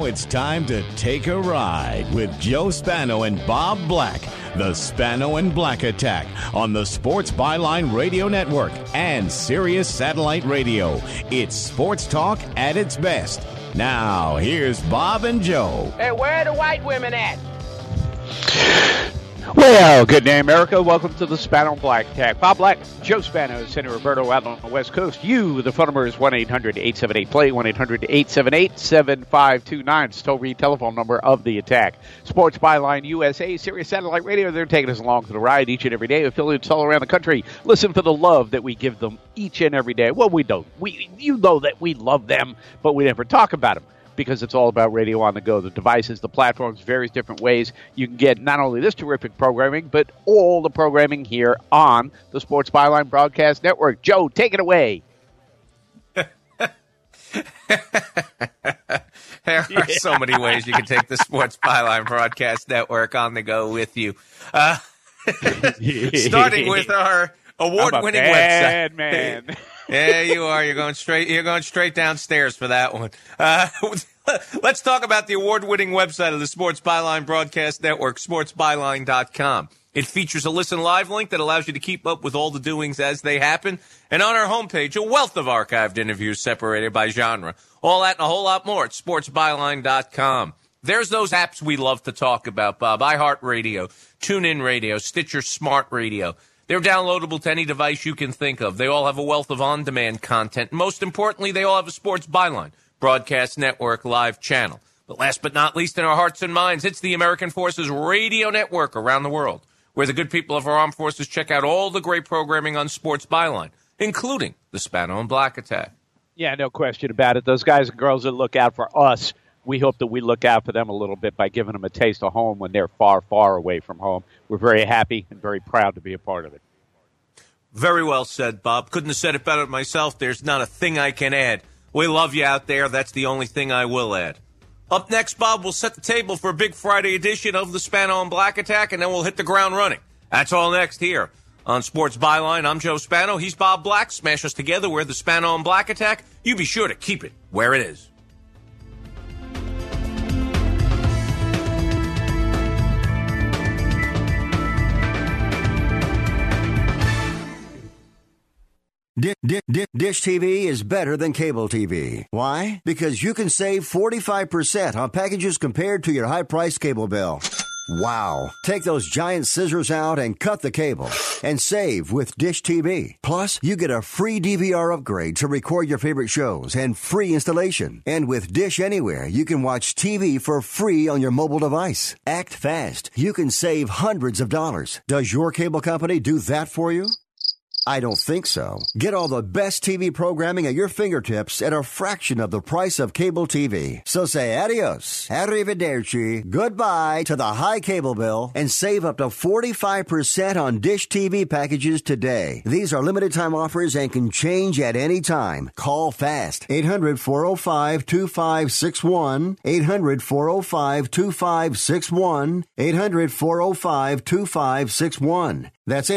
it's time to take a ride with Joe Spano and Bob Black. The Spano and Black Attack on the Sports Byline Radio Network and Sirius Satellite Radio. It's sports talk at its best. Now, here's Bob and Joe. Hey, where are the white women at? Well, good day, America. Welcome to the Spano and Black Attack. Bob Black, Joe Spano, Senator Roberto out on the West Coast. You, the phone number is 1-800-878-PLAY, 1-800-878-7529. It's the toll-free telephone number of the attack. Sports Byline USA, Sirius Satellite Radio. They're taking us along for the ride each and every day. Affiliates all around the country. Listen for the love that we give them each and every day. Well, we don't. You know that we love them, but we never talk about them, because it's all about radio on the go. The devices, the platforms, various different ways you can get not only this terrific programming, but all the programming here on the Sports Byline Broadcast Network. Joe, take it away. There are so many ways you can take the Sports Byline Broadcast Network on the go with you. Starting with our award-winning website. Man. Yeah, you are. You're going straight downstairs for that one. Let's talk about the award-winning website of the Sports Byline Broadcast Network, sportsbyline.com. It features a listen live link that allows you to keep up with all the doings as they happen. And on our homepage, a wealth of archived interviews separated by genre. All that and a whole lot more at sportsbyline.com. There's those apps we love to talk about, Bob. iHeartRadio, TuneIn Radio, Stitcher Smart Radio. They're downloadable to any device you can think of. They all have a wealth of on-demand content. Most importantly, they all have a Sports Byline Broadcast Network live channel. But last but not least, in our hearts and minds, it's the American Forces Radio Network around the world, where the good people of our armed forces check out all the great programming on Sports Byline, including the Spano and Black Attack. Yeah, no question about it. Those guys and girls that look out for us, we hope that we look out for them a little bit by giving them a taste of home when they're far, far away from home. We're very happy and very proud to be a part of it. Very well said, Bob. Couldn't have said it better myself. There's not a thing I can add. We love you out there. That's the only thing I will add. Up next, Bob, we'll set the table for a big Friday edition of the Spano and Black Attack, and then we'll hit the ground running. That's all next here on Sports Byline. I'm Joe Spano. He's Bob Black. Smash us together. We're the Spano and Black Attack. You be sure to keep it where it is. Dish TV is better than cable TV. Why? Because you can save 45% on packages compared to your high-priced cable bill. Wow. Take those giant scissors out and cut the cable and save with Dish TV. Plus, you get a free DVR upgrade to record your favorite shows and free installation. And with Dish Anywhere, you can watch TV for free on your mobile device. Act fast. You can save hundreds of dollars. Does your cable company do that for you? I don't think so. Get all the best TV programming at your fingertips at a fraction of the price of cable TV. So say adios, arrivederci, goodbye to the high cable bill and save up to 45% on Dish TV packages today. These are limited time offers and can change at any time. Call fast. 800-405-2561. 800-405-2561. 800-405-2561. That's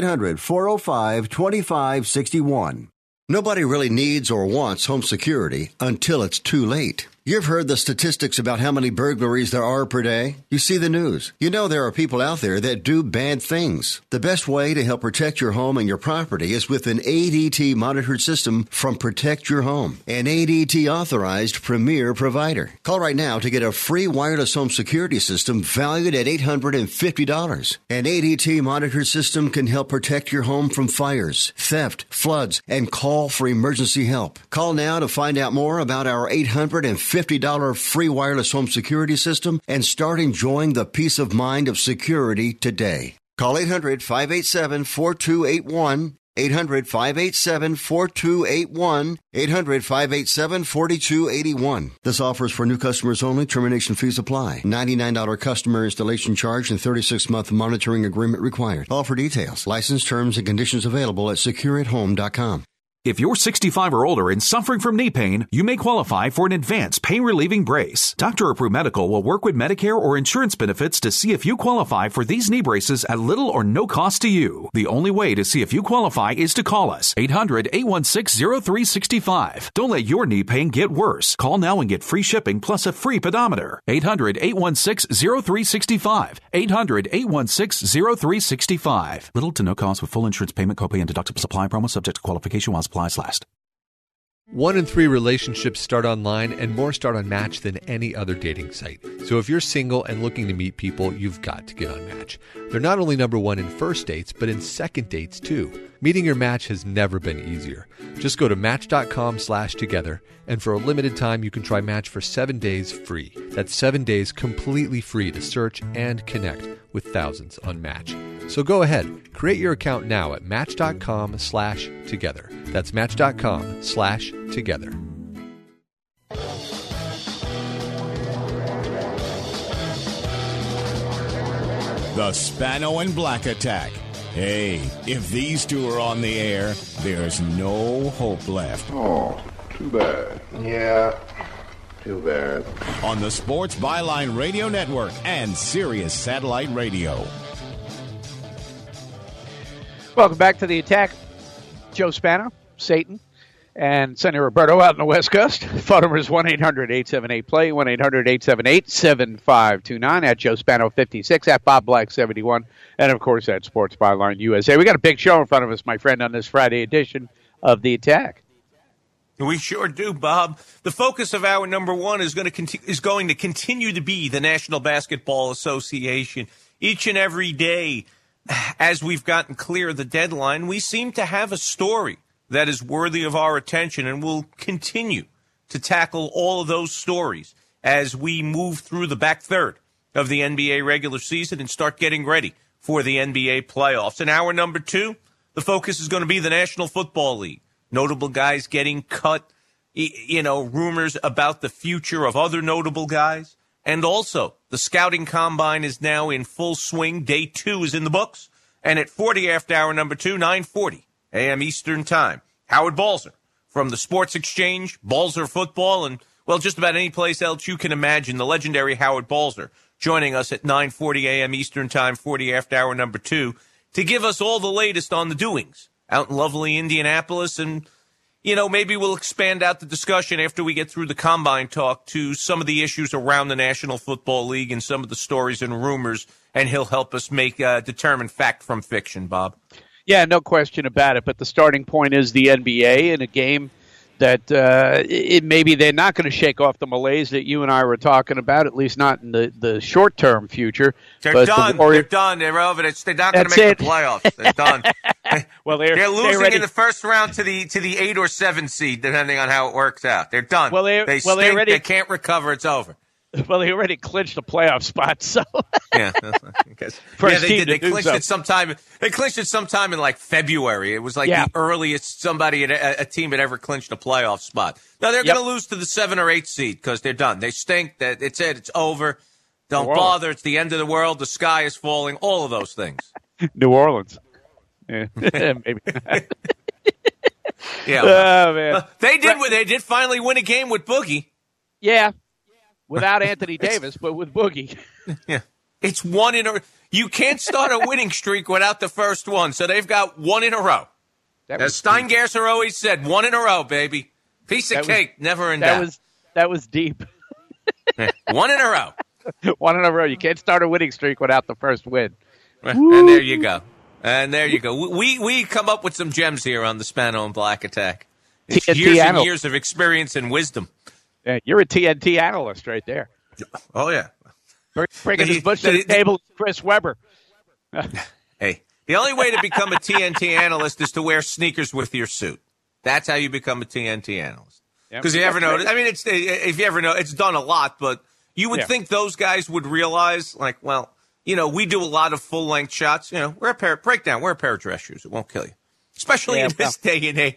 800-405-2561. Nobody really needs or wants home security until it's too late. You've heard the statistics about how many burglaries there are per day. You see the news. You know there are people out there that do bad things. The best way to help protect your home and your property is with an ADT monitored system from Protect Your Home, an ADT authorized premier provider. Call right now to get a free wireless home security system valued at $850. An ADT monitored system can help protect your home from fires, theft, floods, and call for emergency help. Call now to find out more about our $850 free wireless home security system and start enjoying the peace of mind of security today. Call 800-587-4281. 800-587-4281. 800-587-4281. This offer is for new customers only. Termination fees apply. $99 customer installation charge and 36-month monitoring agreement required. All for details. License terms and conditions available at secureathome.com. If you're 65 or older and suffering from knee pain, you may qualify for an advanced pain-relieving brace. Dr. Approved Medical will work with Medicare or insurance benefits to see if you qualify for these knee braces at little or no cost to you. The only way to see if you qualify is to call us. 800-816-0365. Don't let your knee pain get worse. Call now and get free shipping plus a free pedometer. 800-816-0365. 800-816-0365. Little to no cost with full insurance payment, copay, and deductible supply promo subject to qualification while supplies last. 1 in 3 relationships start online, and more start on Match than any other dating site. So if you're single and looking to meet people, you've got to get on Match. They're not only number 1 in first dates, but in second dates too. Meeting your match has never been easier. Just go to Match.com/together, and for a limited time, you can try Match for 7 days free. That's 7 days completely free to search and connect with thousands on Match. So go ahead, create your account now at Match.com/together. That's Match.com/together. The Spano and Black Attack. Hey, if these two are on the air, there's no hope left. Oh, too bad. Yeah, too bad. On the Sports Byline Radio Network and Sirius Satellite Radio. Welcome back to the Attack. Joe Spano, Satan, and Sonny Roberto out on the West Coast. Phone number is 1-800-878-PLAY, 1-800-878-7529, at Joe Spano 56, at Bob Black 71, and, of course, at Sports Byline USA. We got a big show in front of us, my friend, on this Friday edition of the Attack. We sure do, Bob. The focus of hour number 1 is going to continue to be the National Basketball Association. Each and every day, as we've gotten clear of the deadline, we seem to have a story that is worthy of our attention, and we'll continue to tackle all of those stories as we move through the back third of the NBA regular season and start getting ready for the NBA playoffs. In hour number 2, the focus is going to be the National Football League. Notable guys getting cut, rumors about the future of other notable guys. And also, the scouting combine is now in full swing. Day 2 is in the books. And at 40 after hour number 2, 9:40 a.m. Eastern Time, Howard Balzer from the Sports Exchange, Balzer Football, and, well, just about any place else you can imagine, the legendary Howard Balzer, joining us at 9:40 a.m. Eastern Time, 40 after hour number 2, to give us all the latest on the doings out in lovely Indianapolis. And, maybe we'll expand out the discussion after we get through the combine talk to some of the issues around the National Football League and some of the stories and rumors, and he'll help us determine fact from fiction, Bob. Yeah, no question about it. But the starting point is the NBA in a game that maybe they're not going to shake off the malaise that you and I were talking about, at least not in the short-term future. They're done. They're done. They're over. They're not going to make the playoffs. They're done. Well, they're losing in the first round to the 8 or 7 seed, depending on how it works out. They're done. They stink. They can't recover. It's over. Well, they already clinched a playoff spot, so yeah, they did. They clinched it sometime. They clinched it sometime in like February. It was like the earliest a team had ever clinched a playoff spot. Now they're going to lose to the 7 or 8 seed because they're done. They stink. It's it. It's over. Don't bother. It's the end of the world. The sky is falling. All of those things. New Orleans. Yeah, maybe. Yeah. Oh man, they did finally win a game with Boogie. Yeah. Without Anthony Davis, but with Boogie. Yeah. It's one in a – you can't start a winning streak without the first one, so they've got one in a row. As Steingasser always said, one in a row, baby. Piece of cake, never in doubt. That was deep. One in a row. One in a row. You can't start a winning streak without the first win. And there you go. We come up with some gems here on the Spano and Black Attack. It's years and years of experience and wisdom. Yeah, you're a TNT analyst right there. Oh, yeah. Bringing his bush to the table, Chris Webber. Hey, the only way to become a TNT analyst is to wear sneakers with your suit. That's how you become a TNT analyst. Because you ever notice, I mean, if you ever know, it's done a lot, but you would think those guys would realize, like, well, we do a lot of full-length shots. Wear a pair of dress shoes. It won't kill you. Especially in this day and age.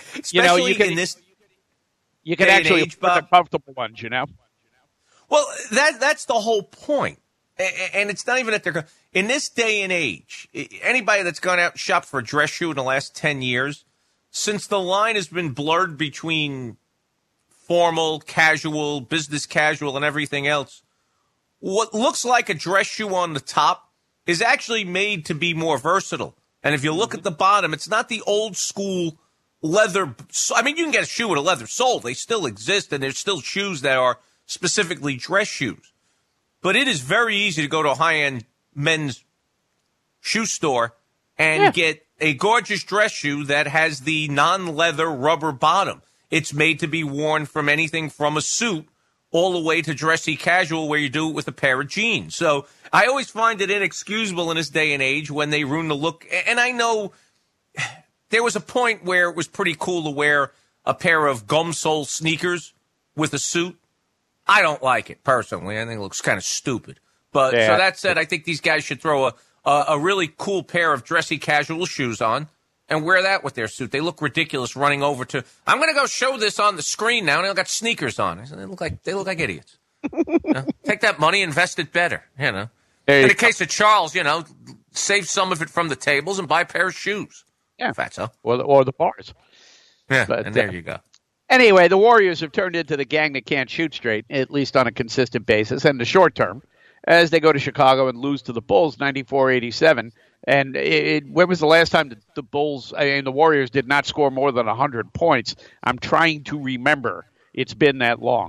You can actually afford the comfortable ones, Well, that's the whole point. And it's not even that they're – in this day and age, anybody that's gone out and shopped for a dress shoe in the last 10 years, since the line has been blurred between formal, casual, business casual, and everything else, what looks like a dress shoe on the top is actually made to be more versatile. And if you look at the bottom, it's not the old school leather. I mean, you can get a shoe with a leather sole. They still exist, and there's still shoes that are specifically dress shoes. But it is very easy to go to a high-end men's shoe store and get a gorgeous dress shoe that has the non-leather rubber bottom. It's made to be worn from anything from a suit all the way to dressy casual where you do it with a pair of jeans. So I always find it inexcusable in this day and age when they ruin the look. And I know there was a point where it was pretty cool to wear a pair of gum sole sneakers with a suit. I don't like it, personally. I think it looks kind of stupid. But so that said, I think these guys should throw a really cool pair of dressy casual shoes on and wear that with their suit. They look ridiculous running over to, I'm going to go show this on the screen now, and they've got sneakers on. I said, they look like idiots. Take that money, invest it better, In the case of Charles, save some of it from the tables and buy a pair of shoes. Yeah. Fatso. Or the bars. Yeah, but, and there you go. Anyway, the Warriors have turned into the gang that can't shoot straight, at least on a consistent basis, in the short term, as they go to Chicago and lose to the Bulls 94-87. And when was the last time the the Warriors did not score more than 100 points? I'm trying to remember. It's been that long.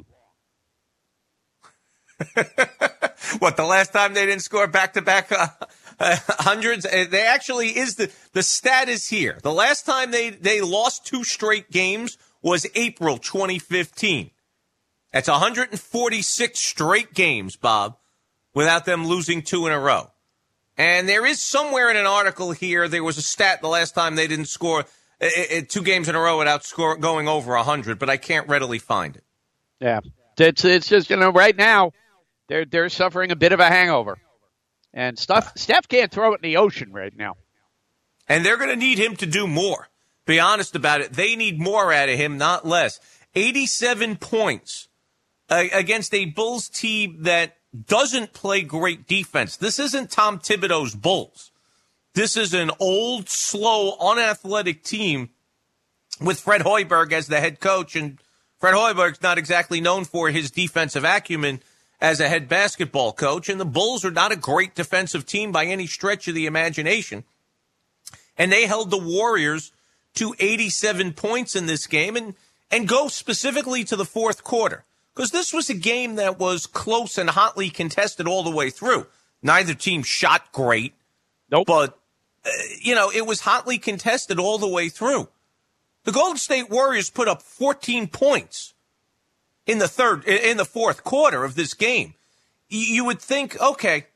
What, the last time they didn't score back-to-back hundreds? They actually the stat is here. The last time they lost 2 straight games was April 2015. That's 146 straight games, Bob, without them losing 2 in a row. And there is somewhere in an article here, there was a stat the last time they didn't score 2 games in a row without going over 100, but I can't readily find it. Yeah. It's just, right now, they're suffering a bit of a hangover. And Steph can't throw it in the ocean right now. And they're going to need him to do more. Be honest about it. They need more out of him, not less. 87 points against a Bulls team that doesn't play great defense. This isn't Tom Thibodeau's Bulls. This is an old, slow, unathletic team with Fred Hoiberg as the head coach. And Fred Hoiberg's not exactly known for his defensive acumen as a head basketball coach. And the Bulls are not a great defensive team by any stretch of the imagination. And they held the Warriors to 87 points in this game and go specifically to the fourth quarter. Because this was a game that was close and hotly contested all the way through. Neither team shot great. Nope. But, it was hotly contested all the way through. The Golden State Warriors put up 14 points in the fourth quarter of this game. You would think, okay,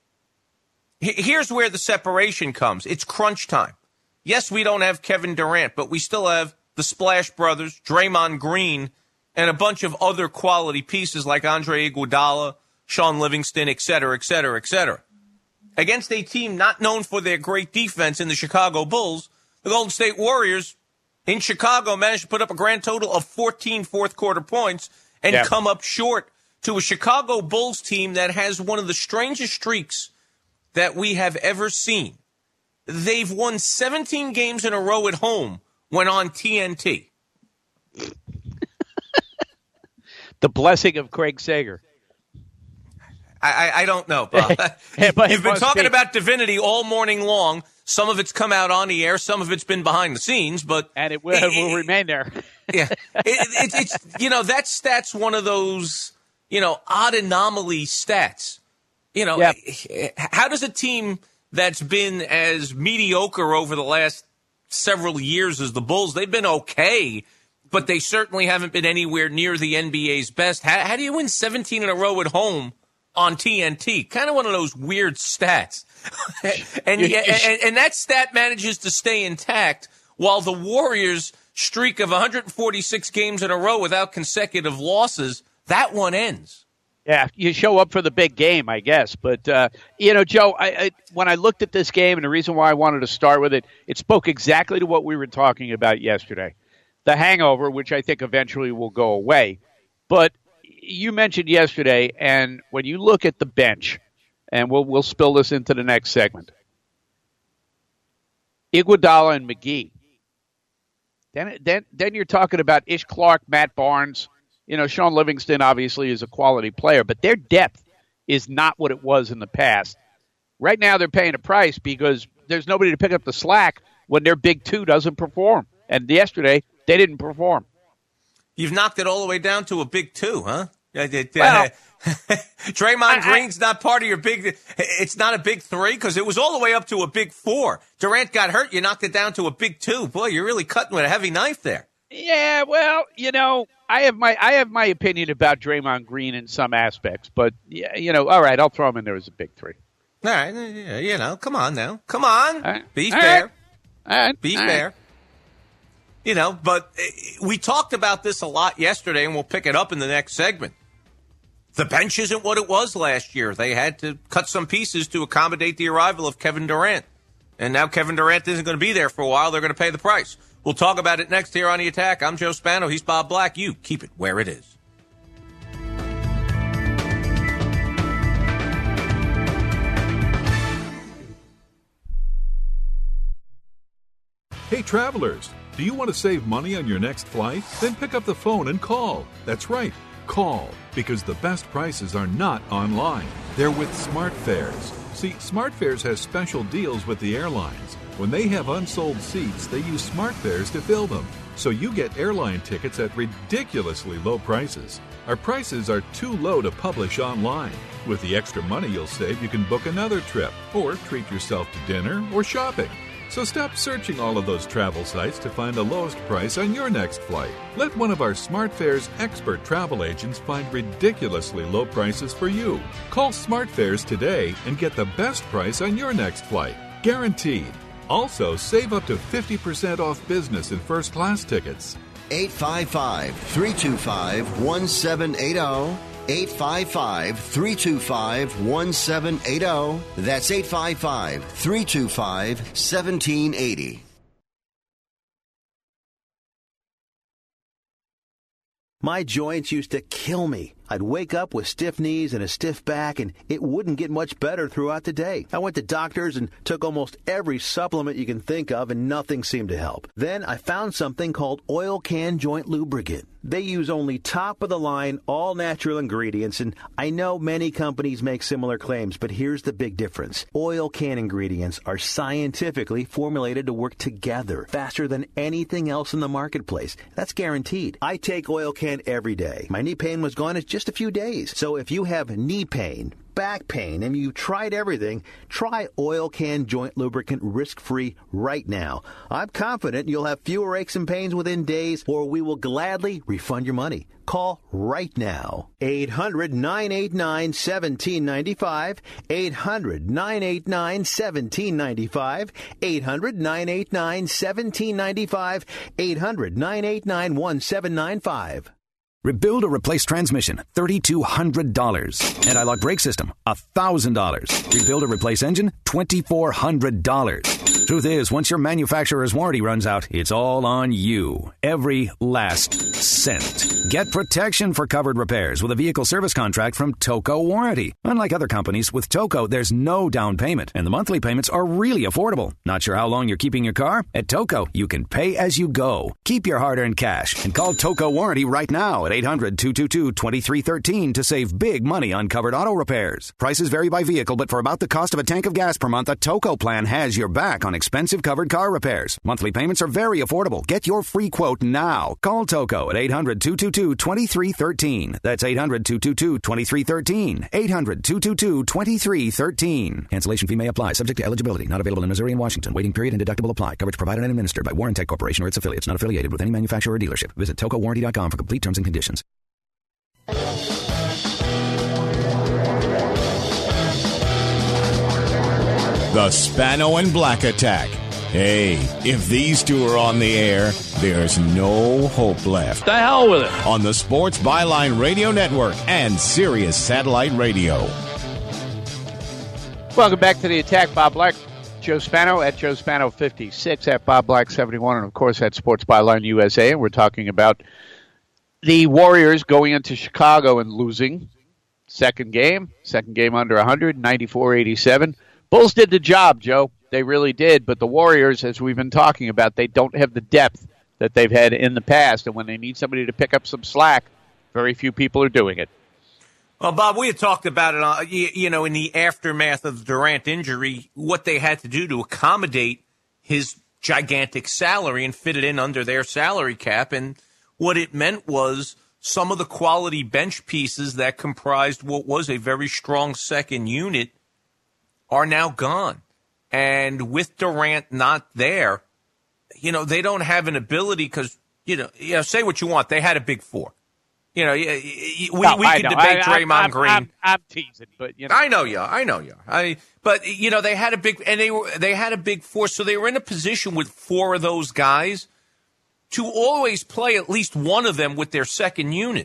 here's where the separation comes. It's crunch time. Yes, we don't have Kevin Durant, but we still have the Splash Brothers, Draymond Green, and a bunch of other quality pieces like Andre Iguodala, Sean Livingston, et cetera, et cetera, et cetera. Against a team not known for their great defense in the Chicago Bulls, the Golden State Warriors in Chicago managed to put up a grand total of 14 fourth-quarter points and come up short to a Chicago Bulls team that has one of the strangest streaks that we have ever seen. They've won 17 games in a row at home when on TNT. The blessing of Craig Sager. I don't know, Bob. You've been talking about divinity all morning long. Some of it's come out on the air. Some of it's been behind the scenes. And it will remain there. Yeah. It's that stat's one of those, odd anomaly stats. How does a team that's been as mediocre over the last several years as the Bulls, they've been okay, but they certainly haven't been anywhere near the NBA's best. How do you win 17 in a row at home on TNT? Kind of one of those weird stats. and that stat manages to stay intact while the Warriors' streak of 146 games in a row without consecutive losses, that one ends. Yeah, you show up for the big game, I guess. But, Joe, I when I looked at this game, and the reason why I wanted to start with it, it spoke exactly to what we were talking about yesterday. The hangover, which I think eventually will go away. But you mentioned yesterday, and when you look at the bench, and we'll spill this into the next segment, Iguodala and McGee, Then you're talking about Ish Clark, Matt Barnes. Sean Livingston obviously is a quality player, but their depth is not what it was in the past. Right now they're paying a price because there's nobody to pick up the slack when their big two doesn't perform. And yesterday, they didn't perform. You've knocked it all the way down to a big two, huh? Well, Draymond Green's not part of your big. It's not a big three because it was all the way up to a big four. Durant got hurt. You knocked it down to a big two. Boy, you're really cutting with a heavy knife there. Yeah, well, I have my opinion about Draymond Green in some aspects, but all right, I'll throw him in there as a big three. All right, come on now, come on, right. Be fair, all right. Be fair. Right. But we talked about this a lot yesterday, and we'll pick it up in the next segment. The bench isn't what it was last year. They had to cut some pieces to accommodate the arrival of Kevin Durant. And now Kevin Durant isn't going to be there for a while. They're going to pay the price. We'll talk about it next here on The Attack. I'm Joe Spano. He's Bob Black. You keep it where it is. Hey, travelers, do you want to save money on your next flight? Then pick up the phone and call. That's right, call, because the best prices are not online. They're with SmartFares. See, SmartFares has special deals with the airlines. When they have unsold seats, they use SmartFares to fill them. So you get airline tickets at ridiculously low prices. Our prices are too low to publish online. With the extra money you'll save, you can book another trip or treat yourself to dinner or shopping. So stop searching all of those travel sites to find the lowest price on your next flight. Let one of our SmartFares expert travel agents find ridiculously low prices for you. Call SmartFares today and get the best price on your next flight. Guaranteed. Also, save up to 50% off business and first class tickets. 855-325-1780. 855-325-1780. That's 855-325-1780. My joints used to kill me. I'd wake up with stiff knees and a stiff back, and it wouldn't get much better throughout the day. I went to doctors and took almost every supplement you can think of, and nothing seemed to help. Then I found something called Oil Can Joint Lubricant. They use only top-of-the-line, all-natural ingredients, and I know many companies make similar claims, but here's the big difference. Oil Can ingredients are scientifically formulated to work together faster than anything else in the marketplace. That's guaranteed. I take Oil Can every day. My knee pain was gone in just a few days. So if you have knee pain, back pain, and you've tried everything, try Oil Can Joint Lubricant risk-free right now. I'm confident you'll have fewer aches and pains within days, or we will gladly refund your money. Call right now. 800-989-1795. 800-989-1795. 800-989-1795. 800-989-1795. Rebuild or replace transmission, $3,200. Anti-lock brake system, $1,000. Rebuild or replace engine, $2,400. Truth is, once your manufacturer's warranty runs out, it's all on you. Every last cent. Get protection for covered repairs with a vehicle service contract from Toco Warranty. Unlike other companies, with Toco, there's no down payment, and the monthly payments are really affordable. Not sure how long you're keeping your car? At Toco, you can pay as you go. Keep your hard-earned cash and call Toco Warranty right now at 800-222-2313 to save big money on covered auto repairs. Prices vary by vehicle, but for about the cost of a tank of gas per month, a Toco plan has your back on expensive covered car repairs. Monthly payments are very affordable. Get your free quote now. Call Toco at 800-222-2313. That's 800-222-2313. 800-222-2313. Cancellation fee may apply. Subject to eligibility. Not available in Missouri and Washington. Waiting period and deductible apply. Coverage provided and administered by Warrantech Corporation or its affiliates. Not affiliated with any manufacturer or dealership. Visit TocoWarranty.com for complete terms and conditions. The Spano and Black Attack. Hey, if these two are on the air, there's no hope left. The hell with it. On the Sports Byline Radio Network and Sirius Satellite Radio. Welcome back to The Attack. Bob Black, Joe Spano at Joe Spano 56, at Bob Black 71, and of course at Sports Byline USA. And we're talking about the Warriors going into Chicago and losing. Second game under 100, 94-87. Bulls did the job, Joe. They really did. But the Warriors, as we've been talking about, they don't have the depth that they've had in the past. And when they need somebody to pick up some slack, very few people are doing it. Well, Bob, we had talked about it, in the aftermath of the Durant injury, what they had to do to accommodate his gigantic salary and fit it in under their salary cap. And what it meant was some of the quality bench pieces that comprised what was a very strong second unit are now gone. And with Durant not there, they don't have an ability because, say what you want. They had a big four. We can debate Draymond Green. I'm teasing, but I know you. But they had a big, and they had a big four, so they were in a position with four of those guys to always play at least one of them with their second unit.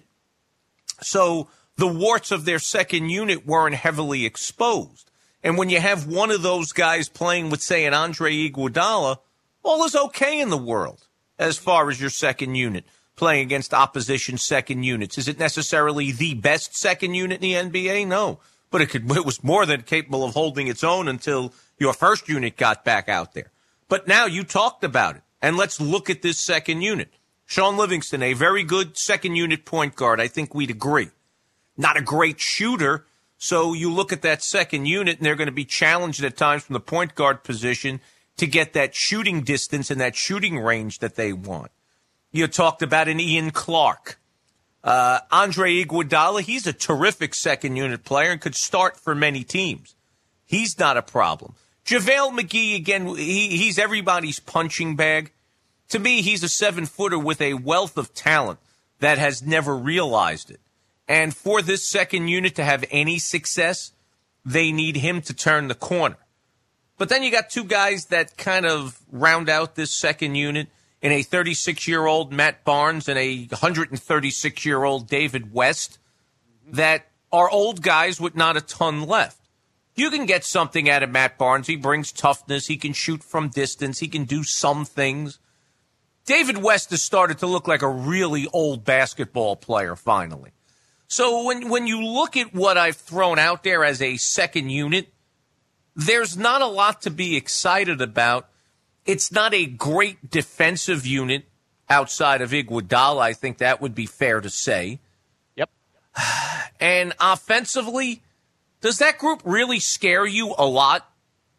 So the warts of their second unit weren't heavily exposed. And when you have one of those guys playing with, say, an Andre Iguodala, all is okay in the world as far as your second unit playing against opposition second units. Is it necessarily the best second unit in the NBA? No. But it was more than capable of holding its own until your first unit got back out there. But now you talked about it, and let's look at this second unit. Sean Livingston, a very good second unit point guard. I think we'd agree. Not a great shooter, so you look at that second unit, and they're going to be challenged at times from the point guard position to get that shooting distance and that shooting range that they want. You talked about an Ian Clark. Andre Iguodala, he's a terrific second-unit player and could start for many teams. He's not a problem. JaVale McGee, again, he's everybody's punching bag. To me, he's a 7-footer with a wealth of talent that has never realized it. And for this second unit to have any success, they need him to turn the corner. But then you got two guys that kind of round out this second unit in a 36-year-old Matt Barnes and a 136-year-old David West that are old guys with not a ton left. You can get something out of Matt Barnes. He brings toughness. He can shoot from distance. He can do some things. David West has started to look like a really old basketball player finally. So when you look at what I've thrown out there as a second unit, there's not a lot to be excited about. It's not a great defensive unit outside of Iguodala. I think that would be fair to say. Yep. And offensively, does that group really scare you a lot?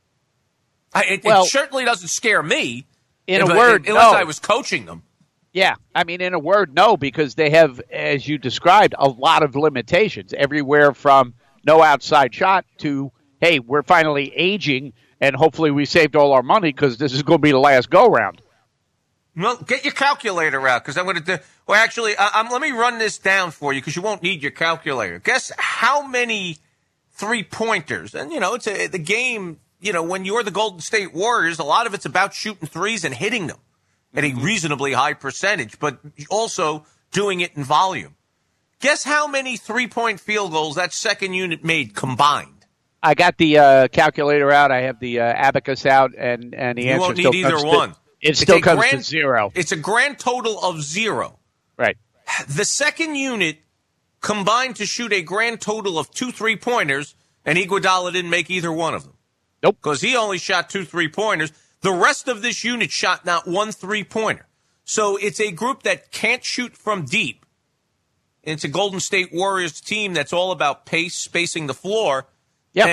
It certainly doesn't scare me. Unless I was coaching them. Yeah, I mean, in a word, no, because they have, as you described, a lot of limitations. Everywhere from no outside shot to, hey, we're finally aging, and hopefully we saved all our money because this is going to be the last go-round. Well, get your calculator out because I'm going to do – well, actually, let me run this down for you because you won't need your calculator. Guess how many three-pointers – and, it's the game, when you're the Golden State Warriors, a lot of it's about shooting threes and hitting them at a reasonably high percentage, but also doing it in volume. Guess how many three-point field goals that second unit made combined? I got the calculator out. I have the abacus out, and the answer you won't still need either comes one. It still comes to 0. It's a grand total of 0. Right. The second unit combined to shoot a grand total of 2 3-pointers, and Iguodala didn't make either one of them. Nope. Because he only shot 2 3-pointers. The rest of this unit shot not 1 3-pointer. So it's a group that can't shoot from deep. It's a Golden State Warriors team that's all about pace, spacing the floor. Yep.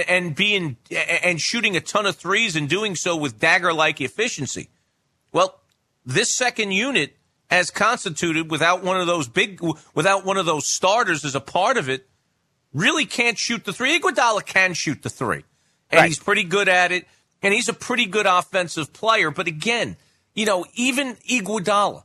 And shooting a ton of threes and doing so with dagger-like efficiency. Well, this second unit, as constituted without one of those starters as a part of it, really can't shoot the three. Iguodala can shoot the three, and he's pretty good at it, and he's a pretty good offensive player. But again, even Iguodala,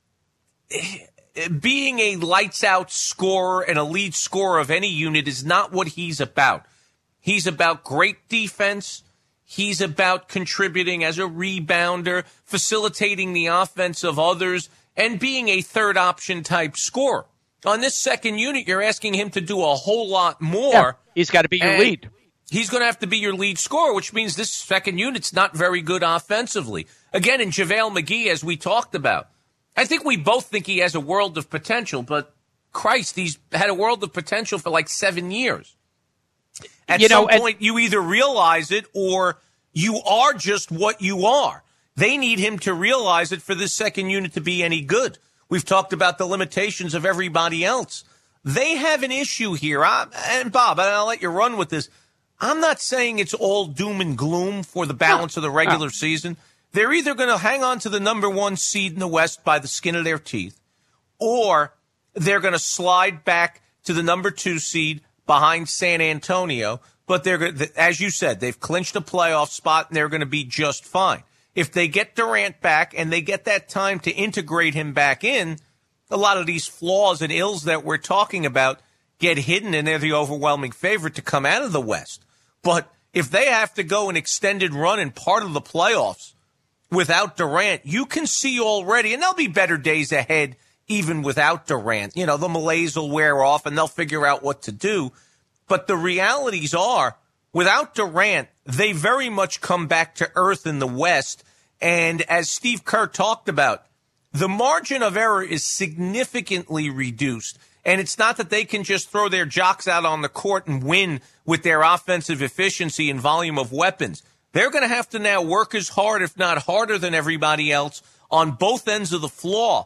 being a lights-out scorer and a lead scorer of any unit is not what he's about. He's about great defense. He's about contributing as a rebounder, facilitating the offense of others, and being a third option type scorer. On this second unit, you're asking him to do a whole lot more. Yeah, he's got to be your lead. He's going to have to be your lead scorer, which means this second unit's not very good offensively. Again, in JaVale McGee, as we talked about, I think we both think he has a world of potential, but Christ, he's had a world of potential for like 7 years. At some point, you either realize it or you are just what you are. They need him to realize it for this second unit to be any good. We've talked about the limitations of everybody else. They have an issue here. And Bob, I'll let you run with this. I'm not saying it's all doom and gloom for the balance of the regular season. They're either going to hang on to the number 1 seed in the West by the skin of their teeth, or they're going to slide back to the number 2 seed behind San Antonio. But as you said, they've clinched a playoff spot, and they're going to be just fine. If they get Durant back and they get that time to integrate him back in, a lot of these flaws and ills that we're talking about get hidden, and they're the overwhelming favorite to come out of the West. But if they have to go an extended run in part of the playoffs without Durant, you can see already, and there'll be better days ahead even without Durant. You know, the malaise will wear off, and they'll figure out what to do. But the realities are, without Durant, they very much come back to earth in the West. And as Steve Kerr talked about, the margin of error is significantly reduced. And it's not that they can just throw their jocks out on the court and win with their offensive efficiency and volume of weapons. They're going to have to now work as hard, if not harder than everybody else, on both ends of the floor,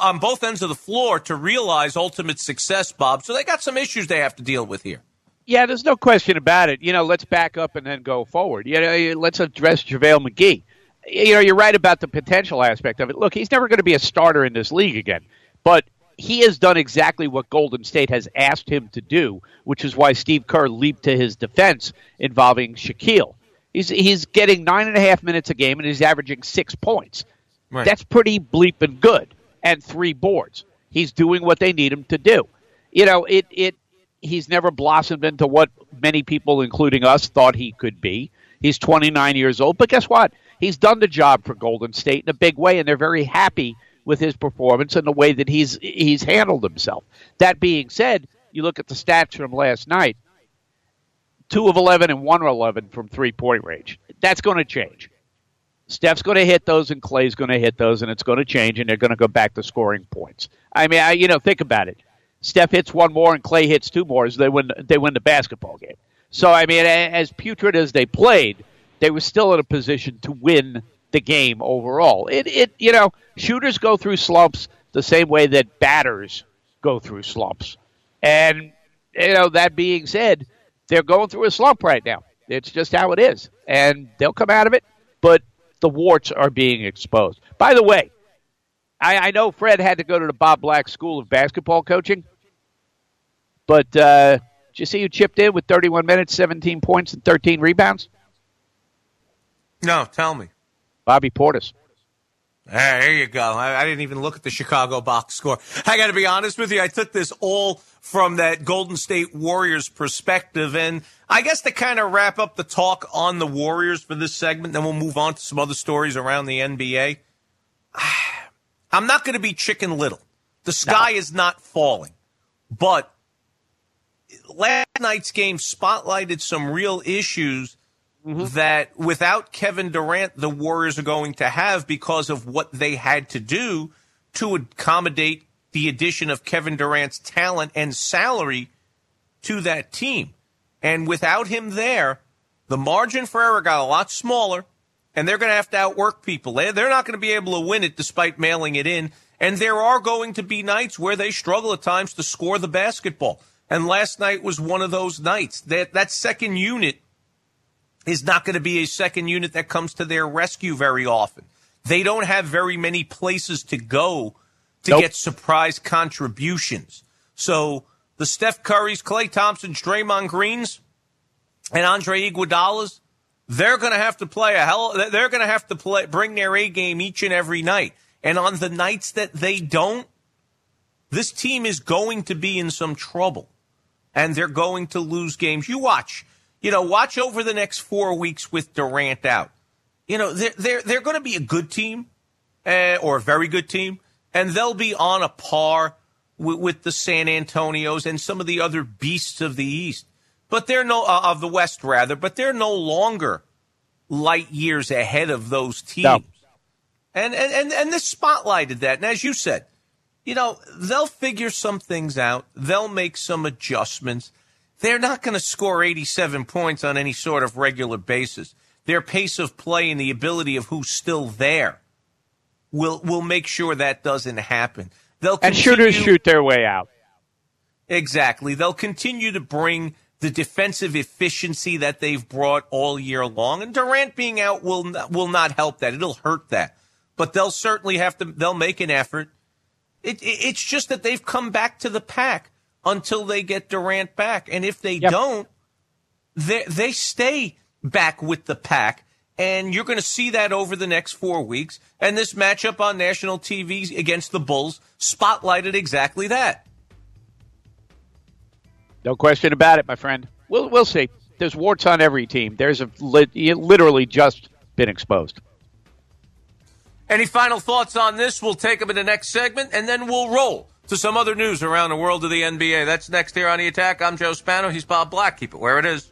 to realize ultimate success, Bob. So they got some issues they have to deal with here. Yeah, there's no question about it. You know, let's back up and then go forward. You know, let's address JaVale McGee. You know, you're right about the potential aspect of it. Look, he's never going to be a starter in this league again, but he has done exactly what Golden State has asked him to do, which is why Steve Kerr leaped to his defense involving Shaquille. He's getting 9.5 minutes a game, and he's averaging 6 points. Right. That's pretty bleeping good, and 3 boards. He's doing what they need him to do. You know, he's never blossomed into what many people, including us, thought he could be. He's 29 years old, but guess what? He's done the job for Golden State in a big way, and they're very happy with his performance and the way that he's handled himself. That being said, you look at the stats from last night, 2 of 11 and 1 of 11 from three-point range. That's going to change. Steph's going to hit those, and Clay's going to hit those, and it's going to change, and they're going to go back to scoring points. I mean, think about it. Steph hits 1 more and Clay hits 2 more, they win the basketball game. So, I mean, as putrid as they played, they were still in a position to win the game overall. Shooters go through slumps the same way that batters go through slumps. And, that being said, they're going through a slump right now. It's just how it is. And they'll come out of it, but the warts are being exposed. By the way, I know Fred had to go to the Bob Black School of Basketball Coaching, but did you see who chipped in with 31 minutes, 17 points, and 13 rebounds? No, tell me. Bobby Portis. There you go. I didn't even look at the Chicago box score. I got to be honest with you. I took this all from that Golden State Warriors perspective. And I guess to kind of wrap up the talk on the Warriors for this segment, then we'll move on to some other stories around the NBA. I'm not going to be Chicken Little. The sky is not falling. But last night's game spotlighted some real issues that without Kevin Durant, the Warriors are going to have because of what they had to do to accommodate the addition of Kevin Durant's talent and salary to that team. And without him there, the margin for error got a lot smaller, and they're going to have to outwork people. They're not going to be able to win it despite mailing it in. And there are going to be nights where they struggle at times to score the basketball. And last night was one of those nights. That second unit is not going to be a second unit that comes to their rescue very often. They don't have very many places to go to get surprise contributions. So the Steph Currys, Klay Thompsons, Draymond Greens, and Andre Iguodala's, they're going to have to bring their A game each and every night. And on the nights that they don't, this team is going to be in some trouble. And they're going to lose games. You watch. Watch over the next 4 weeks with Durant out. They're going to be a good team, or a very good team, and they'll be on a par with the San Antonios and some of the other beasts of the East. But they're of the West rather. But they're no longer light years ahead of those teams. No. And this spotlighted that. And as you said, they'll figure some things out. They'll make some adjustments. They're not going to score 87 points on any sort of regular basis. their pace of play and the ability of who's still there will make sure that doesn't happen. And shooters shoot their way out. Exactly. They'll continue to bring the defensive efficiency that they've brought all year long. And Durant being out will not help that. It'll hurt that. But they'll certainly they'll make an effort. It's just that they've come back to the pack until they get Durant back. And if they don't, they stay back with the pack. And you're going to see that over the next 4 weeks. And this matchup on national TV against the Bulls spotlighted exactly that. No question about it, my friend. We'll see. There's warts on every team. There's literally just been exposed. Any final thoughts on this? We'll take them in the next segment, and then we'll roll to some other news around the world of the NBA. That's next here on The Attack. I'm Joe Spano. He's Bob Black. Keep it where it is.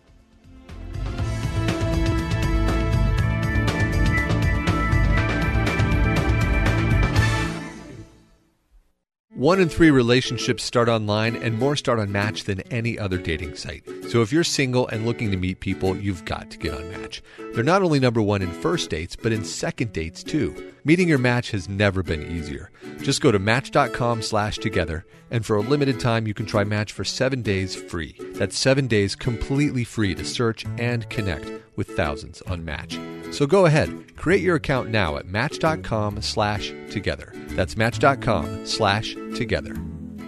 One in three relationships start online, and more start on Match than any other dating site. So if you're single and looking to meet people, you've got to get on Match. They're not only number one in first dates, but in second dates too. Meeting your match has never been easier. Just go to Match.com/together, and for a limited time, you can try Match for 7 days free. That's 7 days completely free to search and connect with thousands on Match. So go ahead, create your account now at Match.com/together. That's Match.com/together.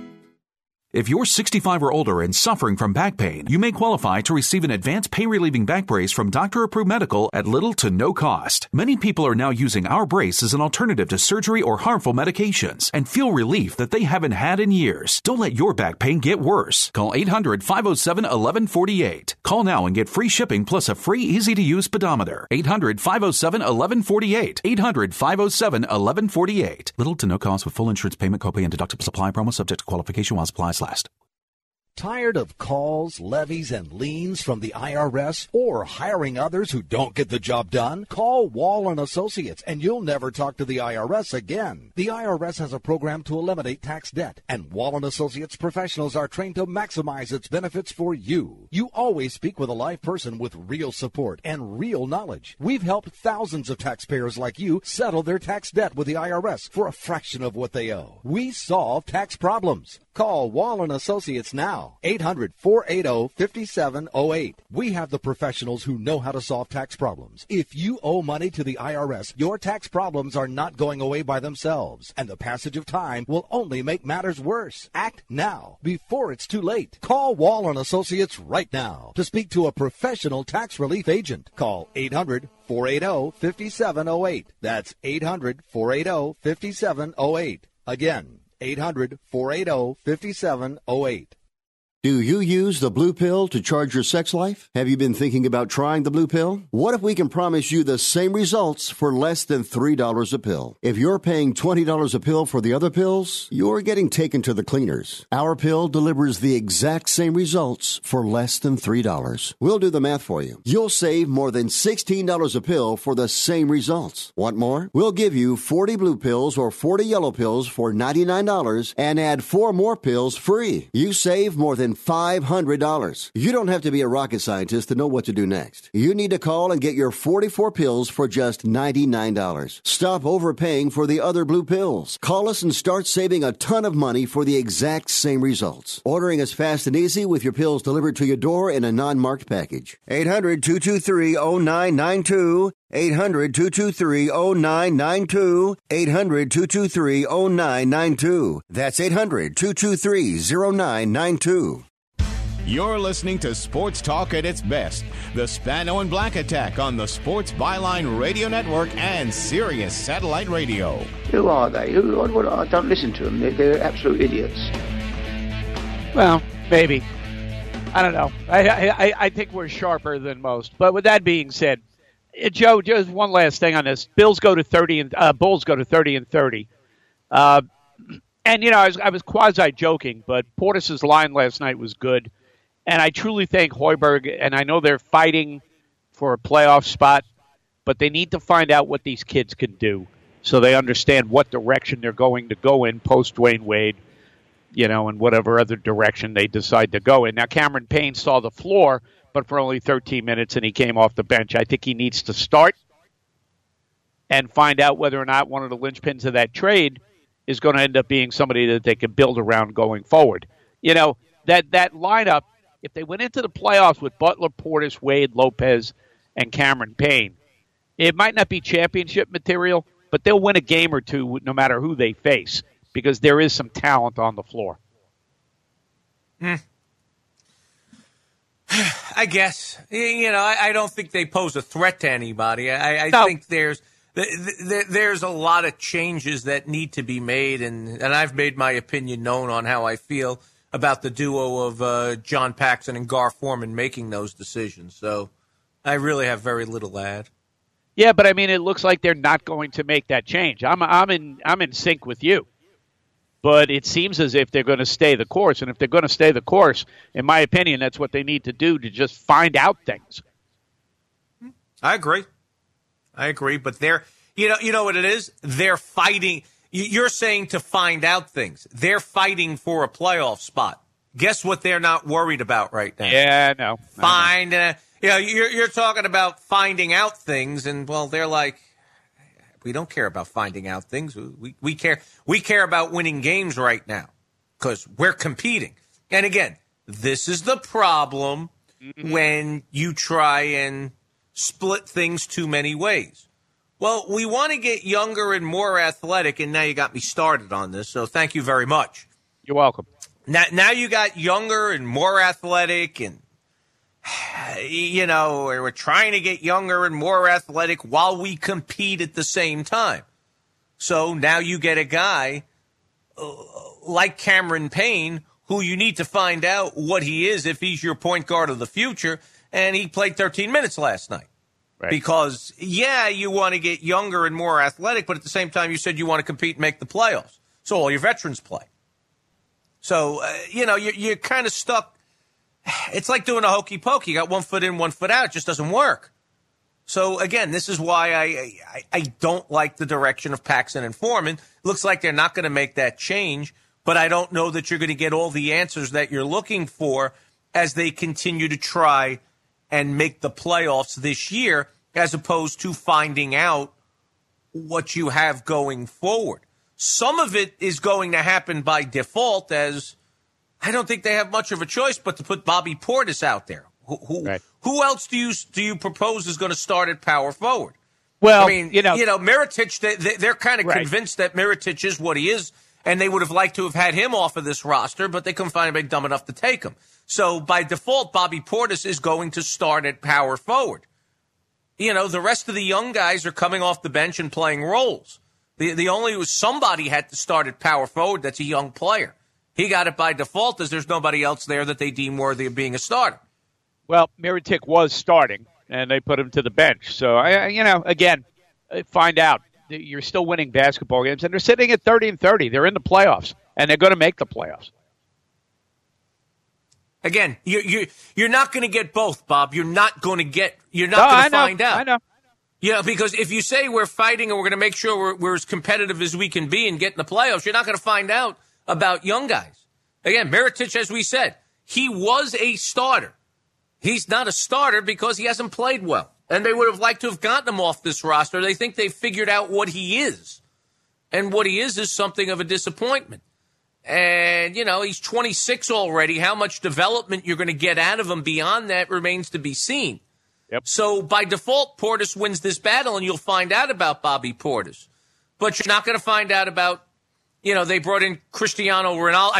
If you're 65 or older and suffering from back pain, you may qualify to receive an advanced pain-relieving back brace from Dr. Approved Medical at little to no cost. Many people are now using our brace as an alternative to surgery or harmful medications and feel relief that they haven't had in years. Don't let your back pain get worse. Call 800-507-1148. Call now and get free shipping plus a free, easy-to-use speedometer. 800-507-1148. 800-507-1148. Little to no cost with full insurance payment, copay, and deductible. Supply promo subject to qualification while supplies last. Tired of calls, levies, and liens from the IRS or hiring others who don't get the job done? Call Wall & Associates and you'll never talk to the IRS again. The IRS has a program to eliminate tax debt, and Wall & Associates professionals are trained to maximize its benefits for you. You always speak with a live person with real support and real knowledge. We've helped thousands of taxpayers like you settle their tax debt with the IRS for a fraction of what they owe. We solve tax problems. Call Wall & Associates now. 800-480-5708. We have the professionals who know how to solve tax problems. If you owe money to the IRS, your tax problems are not going away by themselves, and the passage of time will only make matters worse. Act now, before it's too late. Call Wall & Associates right now to speak to a professional tax relief agent. Call 800-480-5708. That's 800-480-5708. Again, 800-480-5708. Do you use the Blue Pill to charge your sex life? Have you been thinking about trying the Blue Pill? What if we can promise you the same results for less than $3 a pill? If you're paying $20 a pill for the other pills, you're getting taken to the cleaners. Our pill delivers the exact same results for less than $3. We'll do the math for you. You'll save more than $16 a pill for the same results. Want more? We'll give you 40 blue pills or 40 yellow pills for $99 and add 4 more pills free. You save more than $500. You don't have to be a rocket scientist to know what to do next. You need to call and get your 44 pills for just $99. Stop overpaying for the other blue pills. Call us and start saving a ton of money for the exact same results. Ordering is fast and easy with your pills delivered to your door in a non-marked package. 800-223-0992. 800-223-0992. 800-223-0992. That's 800-223-0992. You're listening to Sports Talk at its best. The Spano and Black Attack on the Sports Byline Radio Network and Sirius Satellite Radio. Who are they? I don't listen to them. They're absolute idiots. Well, maybe. I don't know. I think we're sharper than most. But with that being said, Joe, just one last thing on this. Bulls go to 30 and 30. And you know, I was quasi joking, but Portis's line last night was good. And I truly think Hoiberg, and I know they're fighting for a playoff spot, but they need to find out what these kids can do so they understand what direction they're going to go in post-Dwayne Wade, you know, and whatever other direction they decide to go in. Now, Cameron Payne saw the floor, but for only 13 minutes, and he came off the bench. I think he needs to start and find out whether or not one of the linchpins of that trade is going to end up being somebody that they can build around going forward. You know, that lineup, if they went into the playoffs with Butler, Portis, Wade, Lopez, and Cameron Payne, it might not be championship material, but they'll win a game or two no matter who they face because there is some talent on the floor. I guess. You know, I don't think they pose a threat to anybody. I think there's a lot of changes that need to be made, and I've made my opinion known on how I feel about the duo of John Paxson and Gar Forman making those decisions. So I really have very little to add. Yeah, but I mean, it looks like they're not going to make that change. I'm in sync with you. But it seems as if they're going to stay the course. And if they're going to stay the course, in my opinion, that's what they need to do to just find out things. I agree. But they're, you know what it is? They're fighting. You're saying to find out things. They're fighting for a playoff spot. Guess what they're not worried about right now? Yeah, no. You're talking about finding out things, and, well, they're like, we don't care about finding out things. We care about winning games right now because we're competing. And again, this is the problem when you try and split things too many ways. Well, we want to get younger and more athletic, and now you got me started on this, so thank you very much. You're welcome. Now you got younger and more athletic, and we're trying to get younger and more athletic while we compete at the same time. So now you get a guy like Cameron Payne, who you need to find out what he is if he's your point guard of the future, and he played 13 minutes last night. Right. Because, you want to get younger and more athletic, but at the same time you said you want to compete and make the playoffs. So all your veterans play. So, you're kind of stuck. It's like doing a hokey pokey. You got 1 foot in, 1 foot out. It just doesn't work. So, again, this is why I don't like the direction of Paxson and Foreman. Looks like they're not going to make that change, but I don't know that you're going to get all the answers that you're looking for as they continue to try and make the playoffs this year, as opposed to finding out what you have going forward. Some of it is going to happen by default, as I don't think they have much of a choice but to put Bobby Portis out there. Who else do you propose is going to start at power forward? Well, I mean, Mirotic, they're kind of convinced that Mirotic is what he is, and they would have liked to have had him off of this roster, but they couldn't find anybody dumb enough to take him. So by default, Bobby Portis is going to start at power forward. The rest of the young guys are coming off the bench and playing roles. The only somebody had to start at power forward that's a young player. He got it by default, as there's nobody else there that they deem worthy of being a starter. Well, Mirotic was starting, and they put him to the bench. So, again, find out. You're still winning basketball games, and they're sitting at 30-30. They're in the playoffs, and they're going to make the playoffs. Again, you're not going to get both, Bob. You're not going to find out. I know. Yeah, because if you say we're fighting and we're going to make sure we're as competitive as we can be and get in the playoffs, you're not going to find out about young guys. Again, Mirotic, as we said, he was a starter. He's not a starter because he hasn't played well. And they would have liked to have gotten him off this roster. They think they've figured out what he is. And what he is something of a disappointment. And, he's 26 already. How much development you're going to get out of him beyond that remains to be seen. Yep. So, by default, Portis wins this battle, and you'll find out about Bobby Portis. But you're not going to find out about, they brought in Feliciano.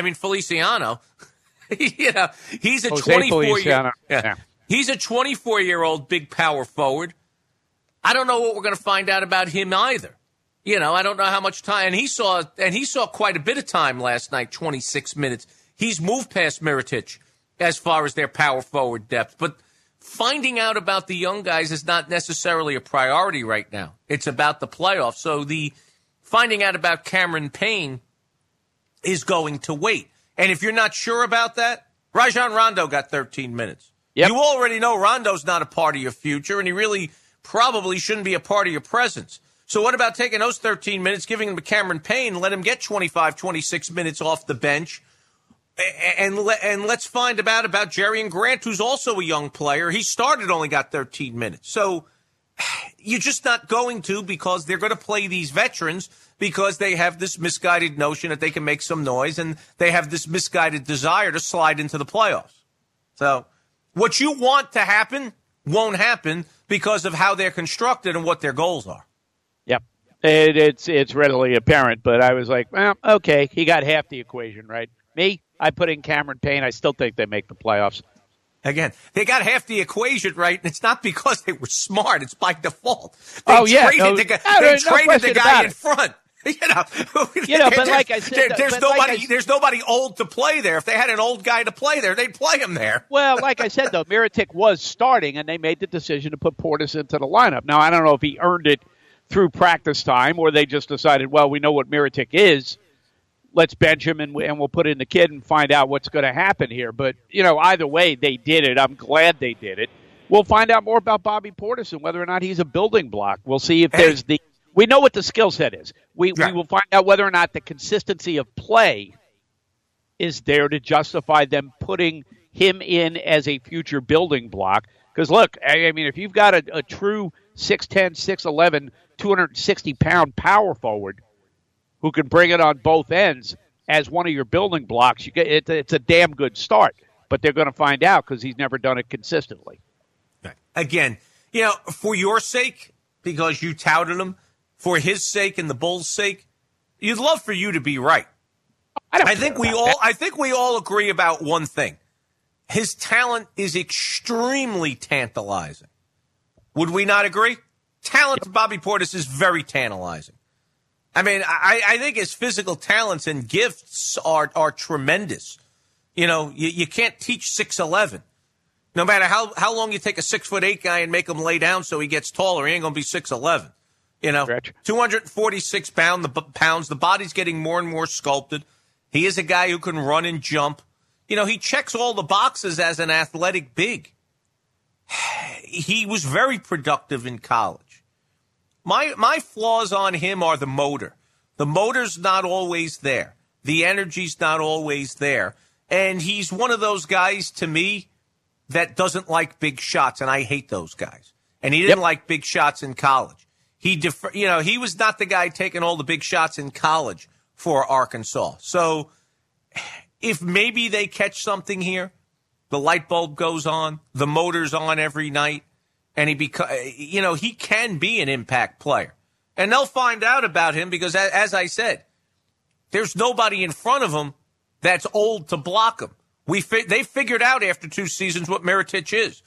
He's a 24-year-old. Yeah. He's a 24-year-old big power forward. I don't know what we're going to find out about him either. I don't know how much time. And he saw quite a bit of time last night, 26 minutes. He's moved past Mirotic as far as their power forward depth. But finding out about the young guys is not necessarily a priority right now. It's about the playoffs. So the finding out about Cameron Payne is going to wait. And if you're not sure about that, Rajon Rondo got 13 minutes. Yep. You already know Rondo's not a part of your future, and he really probably shouldn't be a part of your presence. So what about taking those 13 minutes, giving them to Cameron Payne, let him get 25, 26 minutes off the bench, And let's find out about Jerrion Grant, who's also a young player. He started, only got 13 minutes. So you're just not going to, because they're going to play these veterans because they have this misguided notion that they can make some noise, and they have this misguided desire to slide into the playoffs. So what you want to happen won't happen because of how they're constructed and what their goals are. Yep. It's readily apparent, but I was like, well, okay, he got half the equation, right? Me, I put in Cameron Payne. I still think they make the playoffs. Again, they got half the equation right, and it's not because they were smart. It's by default. They traded the guy in front. But like I said, there's nobody old to play there. If they had an old guy to play there, they'd play him there. Well, like I said, though, Mirotic was starting, and they made the decision to put Portis into the lineup. Now, I don't know if he earned it through practice time, or they just decided, well, we know what Mirotic is. Let's bench him, and we'll put in the kid and find out what's going to happen here. But, either way, they did it. I'm glad they did it. We'll find out more about Bobby Portis and whether or not he's a building block. We'll see if there's we know what the skill set is. We will find out whether or not the consistency of play is there to justify them putting him in as a future building block. Because, look, I mean, if you've got a true 6'10", 6'11", 260-pound power forward who can bring it on both ends as one of your building blocks, it's a damn good start. But they're going to find out because he's never done it consistently. Again, for your sake, because you touted him, for his sake and the Bulls' sake, you'd love for you to be right. I think we all agree about one thing. His talent is extremely tantalizing. Would we not agree? Talent of Bobby Portis is very tantalizing. I mean, I think his physical talents and gifts are tremendous. You can't teach 6'11". No matter how long you take a 6'8" guy and make him lay down so he gets taller, he ain't going to be 6'11". 246 pounds. The body's getting more and more sculpted. He is a guy who can run and jump. He checks all the boxes as an athletic big. He was very productive in college. My flaws on him are the motor. The motor's not always there. The energy's not always there. And he's one of those guys, to me, that doesn't like big shots, and I hate those guys. And he didn't like big shots in college. He was not the guy taking all the big shots in college for Arkansas. So if maybe they catch something here, the light bulb goes on, the motor's on every night, and he can be an impact player. And they'll find out about him because, as I said, there's nobody in front of him that's old to block him. They figured out after 2 seasons what Mirotic is.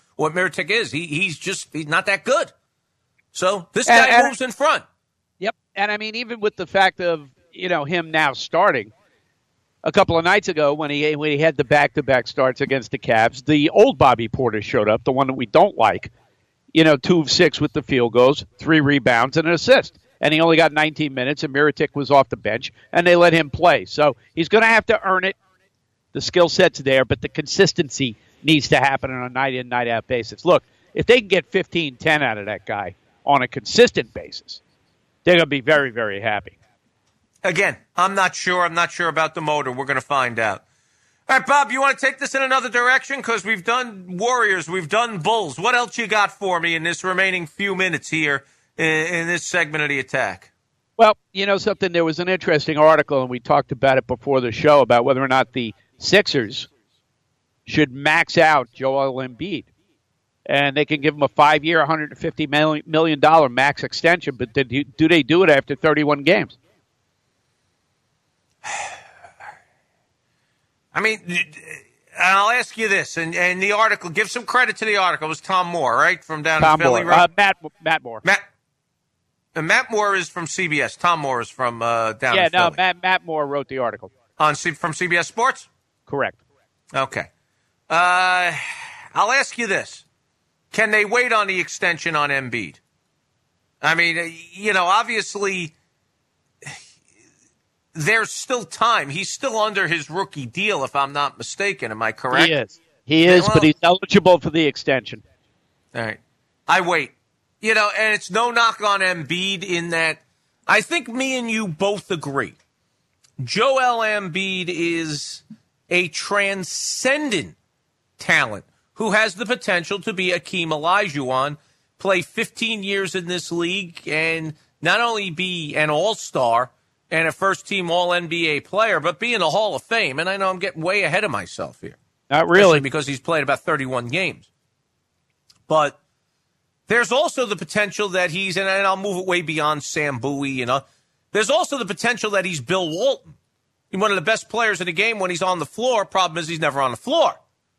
He's not that good. So this guy moves in front. Yep. And I mean, even with the fact of, him now starting, a couple of nights ago when he had the back-to-back starts against the Cavs, the old Bobby Portis showed up, the one that we don't like. 2 of 6 with the field goals, 3 rebounds, and an assist. And he only got 19 minutes, and Mirotic was off the bench, and they let him play. So he's going to have to earn it. The skill set's there, but the consistency needs to happen on a night-in, night-out basis. Look, if they can get 15-10 out of that guy on a consistent basis, they're going to be very, very happy. Again, I'm not sure. I'm not sure about the motor. We're going to find out. All right, Bob, you want to take this in another direction? Because we've done Warriors, we've done Bulls. What else you got for me in this remaining few minutes here in this segment of the attack? Well, something, there was an interesting article, and we talked about it before the show, about whether or not the Sixers should max out Joel Embiid. And they can give him a 5-year, $150 million max extension, but do they do it after 31 games? I mean, I'll ask you this, and the article, give some credit to the article. It was Tom Moore, right, from down in Philly? Matt Moore. Matt Moore is from CBS. Tom Moore is from down in Philly. Yeah, no, Matt Moore wrote the article. From CBS Sports? Correct. Okay. I'll ask you this. Can they wait on the extension on Embiid? I mean, obviously there's still time. He's still under his rookie deal, if I'm not mistaken. Am I correct? He is, but he's eligible for the extension. All right. I wait. And it's no knock on Embiid in that I think me and you both agree. Joel Embiid is a transcendent talent who has the potential to be Akeem Olajuwon, play 15 years in this league, and not only be an all-star and a first-team All-NBA player, but be in the Hall of Fame. And I know I'm getting way ahead of myself here. Not really. Especially because he's played about 31 games. But there's also the potential that he's, and I'll move it way beyond Sam Bowie, there's also the potential that he's Bill Walton. He's one of the best players in the game when he's on the floor. Problem is he's never on the floor.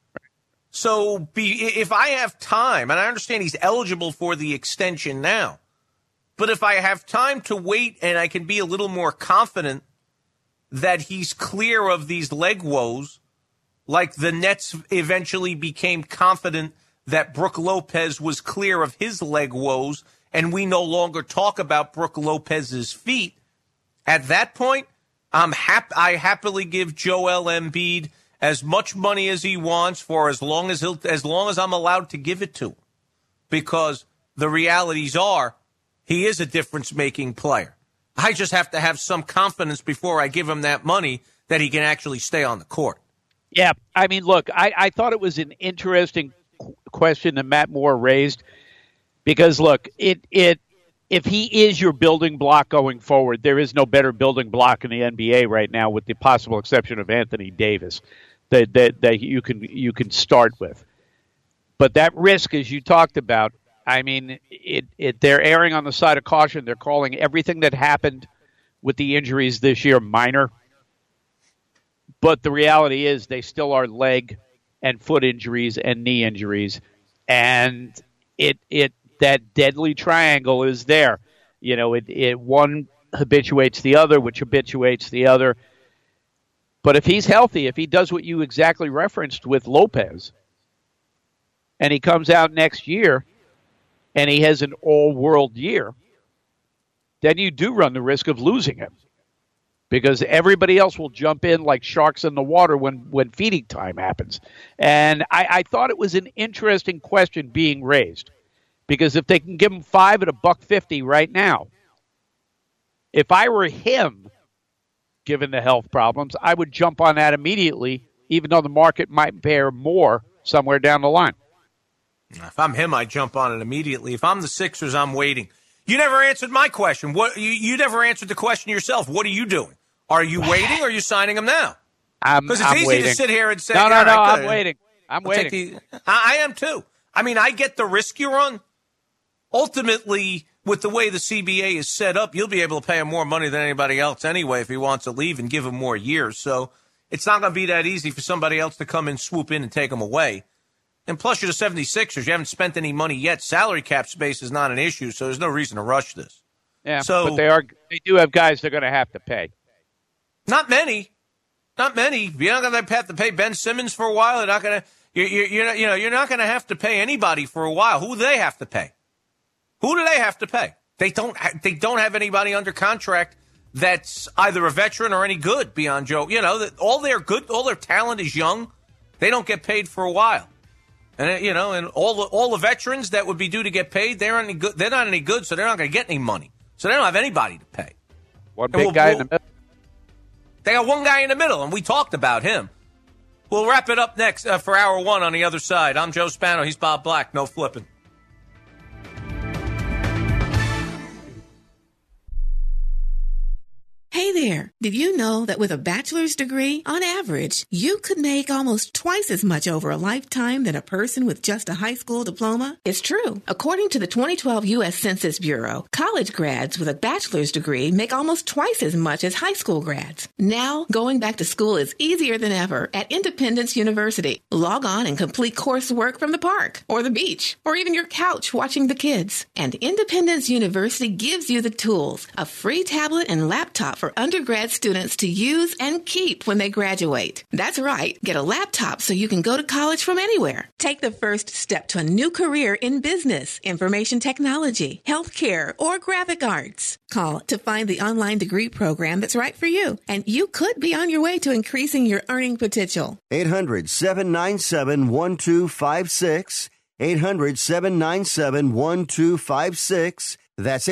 So if I have time, and I understand he's eligible for the extension now, but if I have time to wait and I can be a little more confident that he's clear of these leg woes, like the Nets eventually became confident that Brook Lopez was clear of his leg woes, and we no longer talk about Brook Lopez's feet, at that point, I happily give Joel Embiid as much money as he wants for as long as I'm allowed to give it to him. Because the realities are, he is a difference-making player. I just have to have some confidence before I give him that money that he can actually stay on the court. Yeah, I mean, look, I thought it was an interesting question that Matt Moore raised because, look, if he is your building block going forward, there is no better building block in the NBA right now, with the possible exception of Anthony Davis, that you can start with. But that risk, as you talked about, I mean, they're erring on the side of caution. They're calling everything that happened with the injuries this year minor. But the reality is they still are leg and foot injuries and knee injuries. And that deadly triangle is there. You know, it one habituates the other, which habituates the other. But if he's healthy, if he does what you exactly referenced with Lopez, and he comes out next year and he has an all-world year, then you do run the risk of losing him. Because everybody else will jump in like sharks in the water when feeding time happens. And I thought it was an interesting question being raised. Because if they can give him $5 at $1.50 right now, if I were him, given the health problems, I would jump on that immediately, even though the market might bear more somewhere down the line. If I'm him, I'd jump on it immediately. If I'm the Sixers, I'm waiting. You never answered my question. You never answered the question yourself. What are you doing? Are you waiting or are you signing him now? Because it's easy waiting to sit here and say, No, right, I'm waiting. I'm waiting. I am too. I mean, I get the risk you run. Ultimately, with the way the CBA is set up, you'll be able to pay him more money than anybody else anyway if he wants to leave and give him more years. So it's not going to be that easy for somebody else to come and swoop in and take him away. And plus, you're the 76ers. You haven't spent any money yet. Salary cap space is not an issue, so there's no reason to rush this. Yeah, but they do have guys they're going to have to pay. Not many. Not many. You're not going to have to pay Ben Simmons for a while. You're not going to. You're not going to have to pay anybody for a while. Who do they have to pay? Who do they have to pay? They don't have anybody under contract that's either a veteran or any good beyond Joe. You know, all their talent is young. They don't get paid for a while. And and all the veterans that would be due to get paid, they're not any good, so they're not going to get any money. So they don't have anybody to pay. One big guy in the middle. They got one guy in the middle, and we talked about him. We'll wrap it up next for Hour 1 on the other side. I'm Joe Spano. He's Bob Black. No flipping. Hey there, did you know that with a bachelor's degree, on average, you could make almost twice as much over a lifetime than a person with just a high school diploma? It's true. According to the 2012 U.S. Census Bureau, college grads with a bachelor's degree make almost twice as much as high school grads. Now, going back to school is easier than ever at Independence University. Log on and complete coursework from the park, or the beach, or even your couch watching the kids. And Independence University gives you the tools, a free tablet and laptop for undergrad students to use and keep when they graduate. That's right. Get a laptop so you can go to college from anywhere. Take the first step to a new career in business, information technology, healthcare, or graphic arts. Call to find the online degree program that's right for you, and you could be on your way to increasing your earning potential. 800-797-1256. 800-797-1256. That's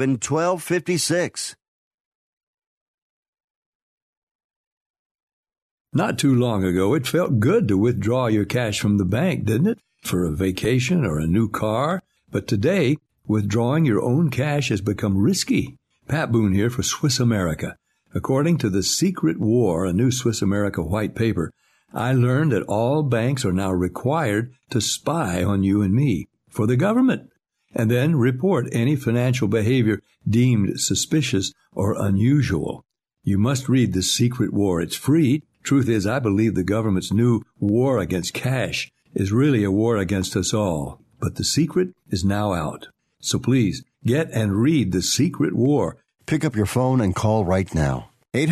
800-797-1256. Not too long ago, it felt good to withdraw your cash from the bank, didn't it? For a vacation or a new car. But today, withdrawing your own cash has become risky. Pat Boone here for Swiss America. According to The Secret War, a new Swiss America white paper, I learned that all banks are now required to spy on you and me for the government, and then report any financial behavior deemed suspicious or unusual. You must read The Secret War. It's free. Truth is, I believe the government's new war against cash is really a war against us all. But the secret is now out. So please, get and read The Secret War. Pick up your phone and call right now.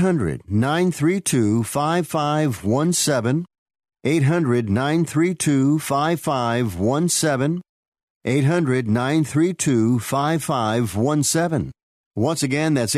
800-932-5517. 800-932-5517. 800-932-5517. Once again, that's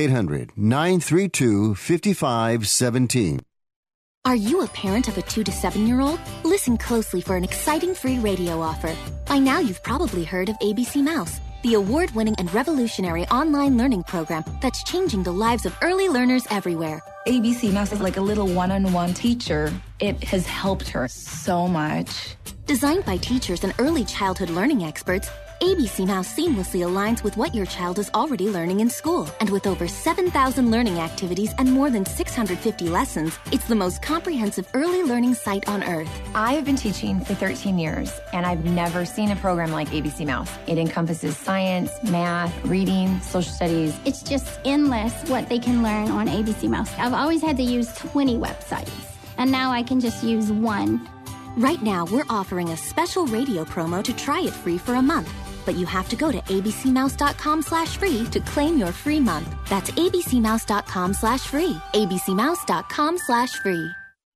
800-932-5517. Are you a parent of a 2 to 7-year-old? Listen closely for an exciting free radio offer. By now, you've probably heard of ABC Mouse, the award-winning and revolutionary online learning program that's changing the lives of early learners everywhere. ABC Mouse is like a little one-on-one teacher. It has helped her so much. Designed by teachers and early childhood learning experts, ABC Mouse seamlessly aligns with what your child is already learning in school. And with over 7,000 learning activities and more than 650 lessons, it's the most comprehensive early learning site on earth. I have been teaching for 13 years, and I've never seen a program like ABC Mouse. It encompasses science, math, reading, social studies. It's just endless what they can learn on ABC Mouse. I've always had to use 20 websites, and now I can just use one. Right now, we're offering a special radio promo to try it free for a month. But you have to go to abcmouse.com/free to claim your free month. That's abcmouse.com/free. abcmouse.com/free.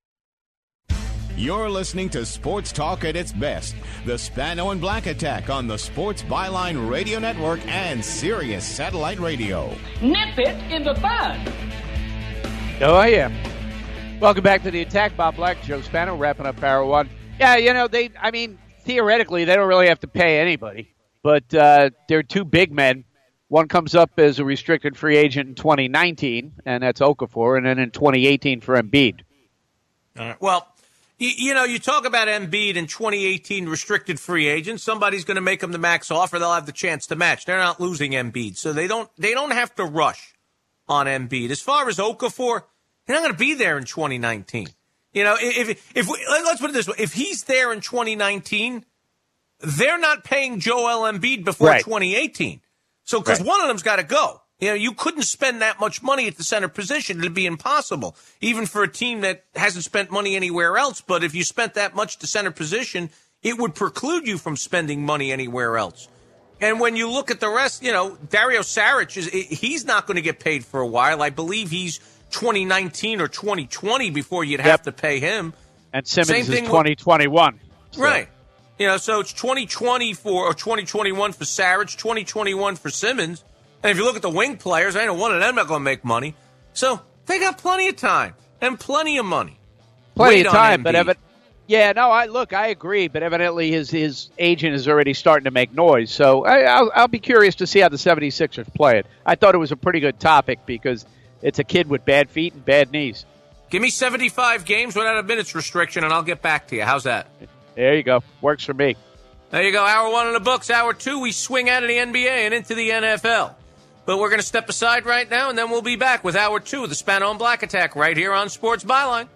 You're listening to Sports Talk at its best. The Spano and Black Attack on the Sports Byline Radio Network and Sirius Satellite Radio. Nip it in the bud. Oh, yeah. Welcome back to the Attack. Bob Black, Joe Spano, wrapping up Hour 1. Yeah, theoretically, they don't really have to pay anybody. But they're two big men. One comes up as a restricted free agent in 2019, and that's Okafor, and then in 2018 for Embiid. All right. Well, you talk about Embiid in 2018 restricted free agent. Somebody's going to make them the max offer. They'll have the chance to match. They're not losing Embiid, so they don't have to rush on Embiid. As far as Okafor, he's not going to be there in 2019. Let's put it this way: if he's there in 2019. They're not paying Joel Embiid before 2018. So, because one of them's got to go. You couldn't spend that much money at the center position. It'd be impossible, even for a team that hasn't spent money anywhere else. But if you spent that much to center position, it would preclude you from spending money anywhere else. And when you look at the rest, Dario Saric, he's not going to get paid for a while. I believe he's 2019 or 2020 before you'd have to pay him. And Simmons is 2021. So. Right. So it's 2020 or 2021 for Saric, 2021 for Simmons. And if you look at the wing players, I know one of them not going to make money. So they got plenty of time and plenty of money. Plenty of time, but I agree. But evidently his agent is already starting to make noise. So I'll be curious to see how the 76ers play it. I thought it was a pretty good topic because it's a kid with bad feet and bad knees. Give me 75 games without a minutes restriction, and I'll get back to you. How's that? There you go. Works for me. There you go. Hour 1 in the books. Hour 2, we swing out of the NBA and into the NFL. But we're going to step aside right now, and then we'll be back with Hour 2 of the Spano and Black Attack right here on Sports Byline.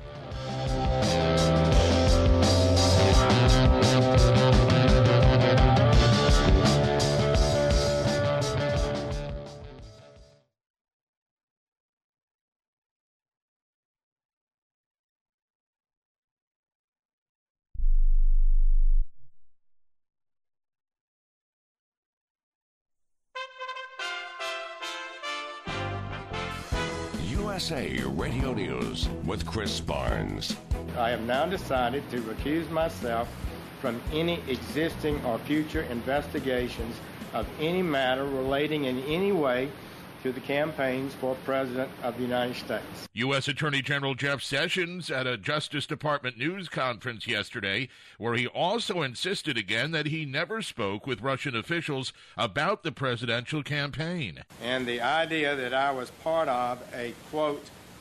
USA Radio News with Chris Barnes. I have now decided to recuse myself from any existing or future investigations of any matter relating in any way to the campaigns for President of the United States. U.S. Attorney General Jeff Sessions at a Justice Department news conference yesterday, where he also insisted again that he never spoke with Russian officials about the presidential campaign. And the idea that I was part of a, quote,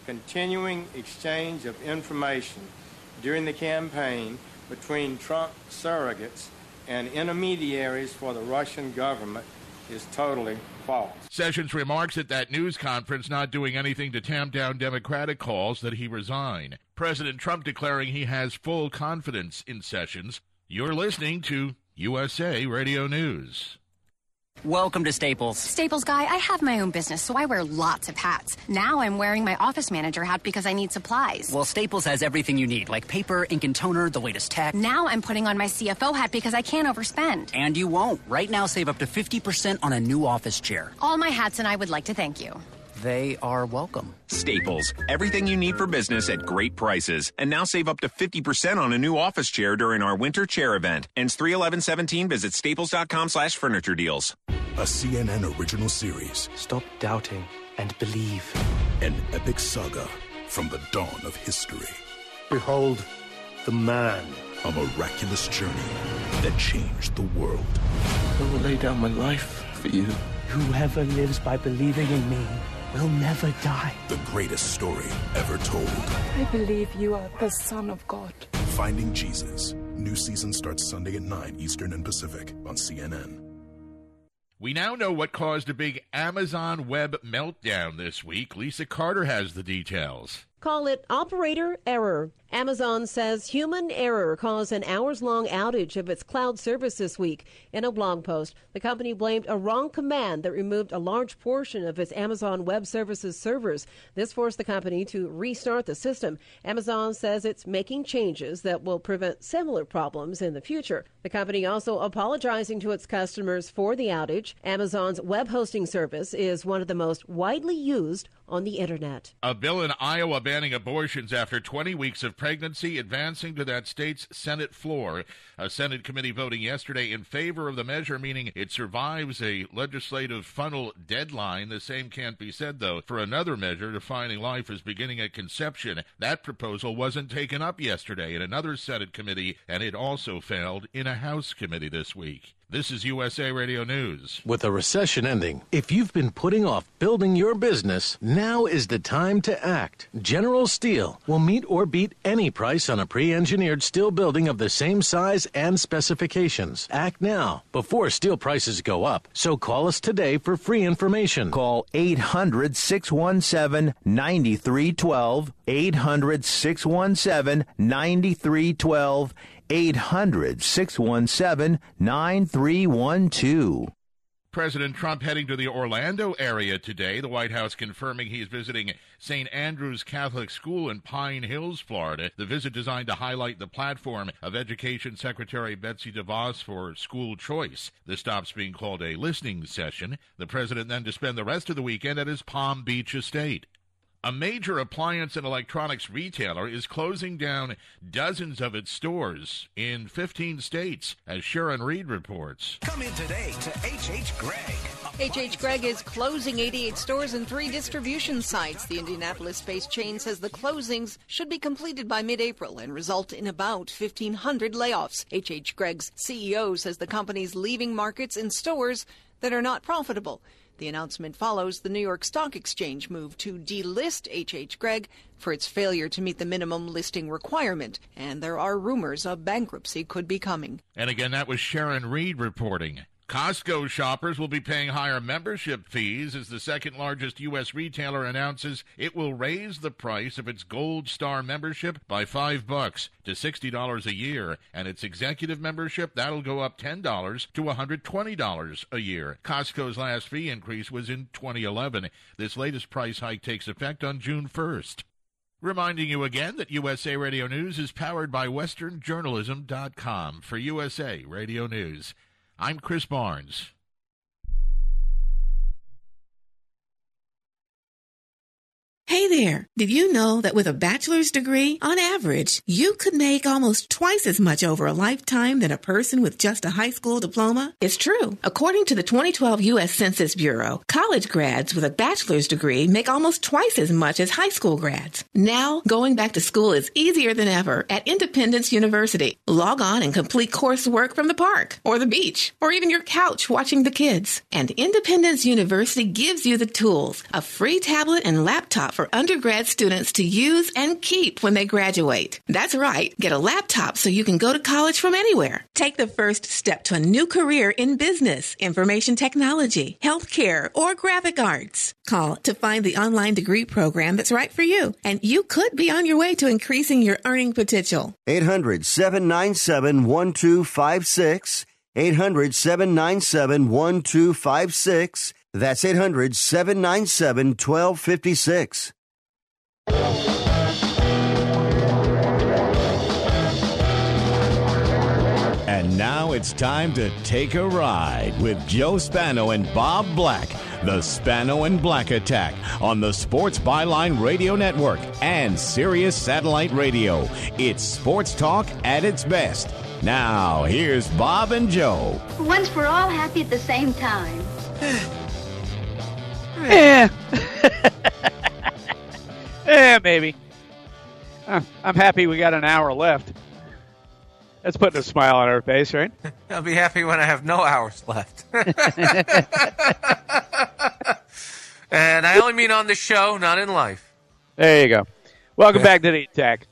continuing exchange of information during the campaign between Trump surrogates and intermediaries for the Russian government is totally false. Sessions remarks at that news conference not doing anything to tamp down Democratic calls that he resign. President Trump declaring he has full confidence in Sessions. You're listening to USA Radio News. Welcome to Staples. Staples guy, I have my own business, so I wear lots of hats. Now I'm wearing my office manager hat because I need supplies. Well, Staples has everything you need, like paper, ink and toner, the latest tech. Now I'm putting on my CFO hat because I can't overspend. And you won't. Right now, save up to 50% on a new office chair. All my hats and I would like to thank you. They are welcome. Staples. Everything you need for business at great prices. And now save up to 50% on a new office chair during our winter chair event. Ends 3/11/17. Visit staples.com/furniture deals. A CNN original series. Stop doubting and believe. An epic saga from the dawn of history. Behold, the man. A miraculous journey that changed the world. I will lay down my life for you. Whoever lives by believing in me will never die. The greatest story ever told. I believe you are the Son of God. Finding Jesus. New season starts Sunday at 9 Eastern and Pacific on CNN. We now know what caused a big Amazon web meltdown this week. Lisa Carter has the details. Call it operator error. Amazon says human error caused an hours-long outage of its cloud service this week. In a blog post, the company blamed a wrong command that removed a large portion of its Amazon Web Services servers. This forced the company to restart the system. Amazon says it's making changes that will prevent similar problems in the future. The company also apologizing to its customers for the outage. Amazon's web hosting service is one of the most widely used on the internet. A bill in Iowa banning abortions after 20 weeks of pregnancy advancing to that state's Senate floor. A Senate committee voting yesterday in favor of the measure, meaning it survives a legislative funnel deadline. The same can't be said, though, for another measure defining life as beginning at conception. That proposal wasn't taken up yesterday in another Senate committee, and it also failed in a House committee this week. This is USA Radio News. With a recession ending, if you've been putting off building your business, now is the time to act. General Steel will meet or beat any price on a pre-engineered steel building of the same size and specifications. Act now, before steel prices go up. So call us today for free information. Call 800-617-9312, 800-617-9312, 800-617-9312. President Trump heading to the Orlando area today. The White House confirming he's visiting St. Andrew's Catholic School in Pine Hills, Florida. The visit designed to highlight the platform of Education Secretary Betsy DeVos for school choice. The stop's being called a listening session. The president then to spend the rest of the weekend at his Palm Beach estate. A major appliance and electronics retailer is closing down dozens of its stores in 15 states, as Sharon Reed reports. Come in today to H.H. Gregg. H.H. Gregg is closing 88 stores and 3 distribution sites. The Indianapolis-based chain says the closings should be completed by mid-April and result in about 1,500 layoffs. H.H. Gregg's CEO says the company's leaving markets in stores that are not profitable. The announcement follows the New York Stock Exchange move to delist H.H. Gregg for its failure to meet the minimum listing requirement, and there are rumors a bankruptcy could be coming. And again, that was Sharon Reed reporting. Costco shoppers will be paying higher membership fees as the second largest U.S. retailer announces it will raise the price of its Gold Star membership by $5 to $60 a year, and its executive membership, that'll go up $10 to $120 a year. Costco's last fee increase was in 2011. This latest price hike takes effect on June 1st. Reminding you again that USA Radio News is powered by westernjournalism.com. For USA Radio News, I'm Chris Barnes. Hey there! Did you know that with a bachelor's degree, on average, you could make almost twice as much over a lifetime than a person with just a high school diploma? It's true. According to the 2012 U.S. Census Bureau, college grads with a bachelor's degree make almost twice as much as high school grads. Now, going back to school is easier than ever at Independence University. Log on and complete coursework from the park, or the beach, or even your couch watching the kids. And Independence University gives you the tools, a free tablet and laptop for undergrad students to use and keep when they graduate. That's right. Get a laptop so you can go to college from anywhere. Take the first step to a new career in business, information technology, healthcare, or graphic arts. Call to find the online degree program that's right for you, and you could be on your way to increasing your earning potential. 800-797-1256. 800-797-1256. That's 800-797-1256. And now it's time to take a ride with Joe Spano and Bob Black. The Spano and Black Attack on the Sports Byline Radio Network and Sirius Satellite Radio. It's sports talk at its best. Now, here's Bob and Joe. Once we're all happy at the same time. Maybe. I'm happy we got an hour left. That's putting a smile on our face, right? I'll be happy when I have no hours left. And I only mean on the show, not in life. There you go. Welcome back to the Attack.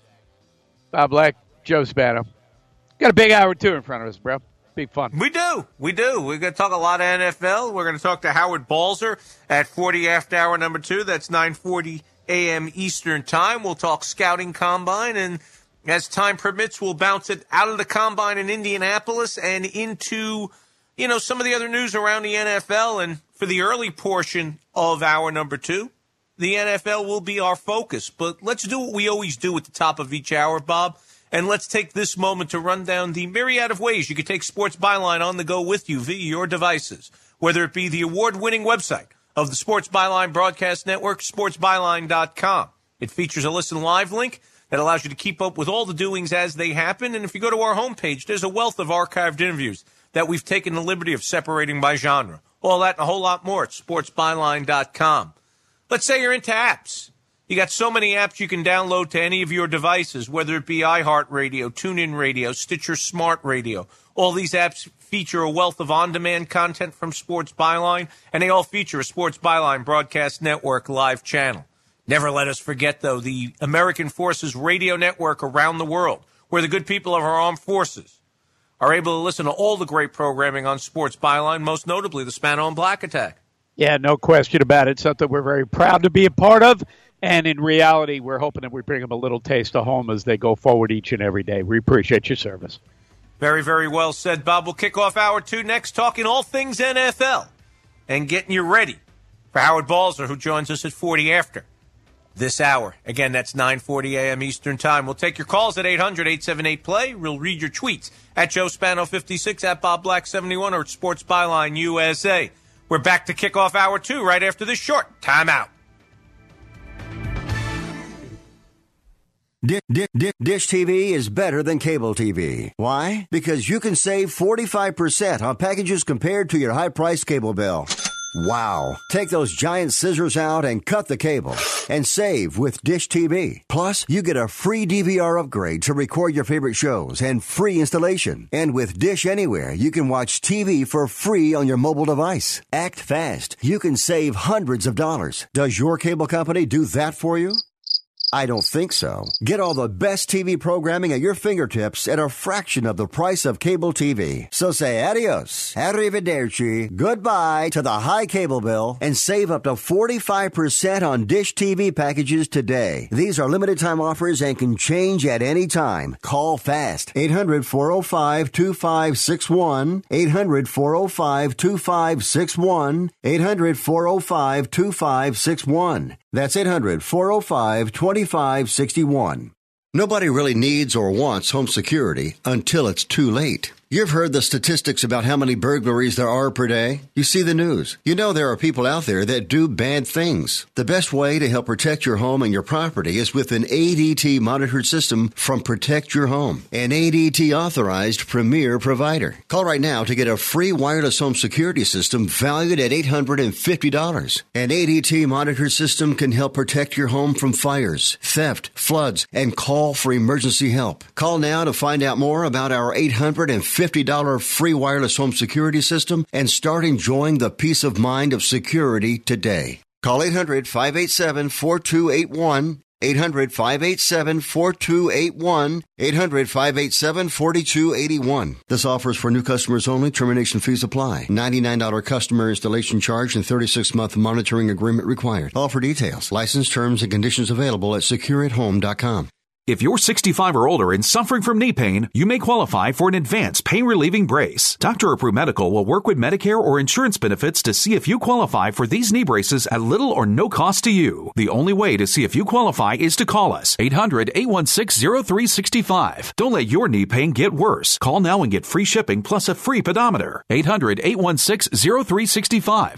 Bob Black, Joe Spano. Got a big hour, too, in front of us, bro. Big fun. We do. We're going to talk a lot of NFL. We're going to talk to Howard Balzer at 40 after hour number 2. That's 9:40 a.m. Eastern time. We'll talk scouting combine, and as time permits, we'll bounce it out of the combine in Indianapolis and into, some of the other news around the NFL. And for the early portion of hour number 2, the NFL will be our focus. But let's do what we always do at the top of each hour, Bob. And let's take this moment to run down the myriad of ways you can take Sports Byline on the go with you via your devices, whether it be the award-winning website of the Sports Byline Broadcast Network, sportsbyline.com. It features a listen live link that allows you to keep up with all the doings as they happen. And if you go to our homepage, there's a wealth of archived interviews that we've taken the liberty of separating by genre. All that and a whole lot more at sportsbyline.com. Let's say you're into apps. You got so many apps you can download to any of your devices, whether it be iHeartRadio, TuneIn Radio, Stitcher Smart Radio. All these apps feature a wealth of on-demand content from Sports Byline, and they all feature a Sports Byline Broadcast Network live channel. Never let us forget, though, the American Forces radio network around the world, where the good people of our armed forces are able to listen to all the great programming on Sports Byline, most notably the Spano and Black Attack. Yeah, no question about it. Something we're very proud to be a part of. And in reality, we're hoping that we bring them a little taste of home as they go forward each and every day. We appreciate your service. Very, very well said, Bob. We'll kick off hour 2 next, talking all things NFL and getting you ready for Howard Balzer, who joins us at 40 after this hour. Again, that's 9:40 a.m. Eastern Time. We'll take your calls at 800-878-PLAY. We'll read your tweets at Joe Spano56, at Bob Black71, or at Sports Byline USA. We're back to kick off hour 2 right after this short timeout. Dish TV is better than cable TV. Why? Because you can save 45% on packages compared to your high-priced cable bill. Wow. Take those giant scissors out and cut the cable and save with Dish TV. Plus, you get a free DVR upgrade to record your favorite shows and free installation. And with Dish Anywhere, you can watch TV for free on your mobile device. Act fast. You can save hundreds of dollars. Does your cable company do that for you? I don't think so. Get all the best TV programming at your fingertips at a fraction of the price of cable TV. So say adios, arrivederci, goodbye to the high cable bill and save up to 45% on Dish TV packages today. These are limited time offers and can change at any time. Call fast. 800-405-2561. 800-405-2561. 800-405-2561. That's 800-405-2561. Nobody really needs or wants home security until it's too late. You've heard the statistics about how many burglaries there are per day. You see the news. You know there are people out there that do bad things. The best way to help protect your home and your property is with an ADT monitored system from Protect Your Home, an ADT authorized premier provider. Call right now to get a free wireless home security system valued at $850. An ADT monitored system can help protect your home from fires, theft, floods, and call for emergency help. Call now to find out more about our $850 free wireless home security system and start enjoying the peace of mind of security today. Call 800-587-4281. 800-587-4281. 800-587-4281. This offer is for new customers only. Termination fees apply. $99 customer installation charge and 36-month monitoring agreement required. All for details. License terms and conditions available at secureathome.com. If you're 65 or older and suffering from knee pain, you may qualify for an advanced pain-relieving brace. Dr. Approved Medical will work with Medicare or insurance benefits to see if you qualify for these knee braces at little or no cost to you. The only way to see if you qualify is to call us. 800-816-0365. Don't let your knee pain get worse. Call now and get free shipping plus a free pedometer. 800-816-0365.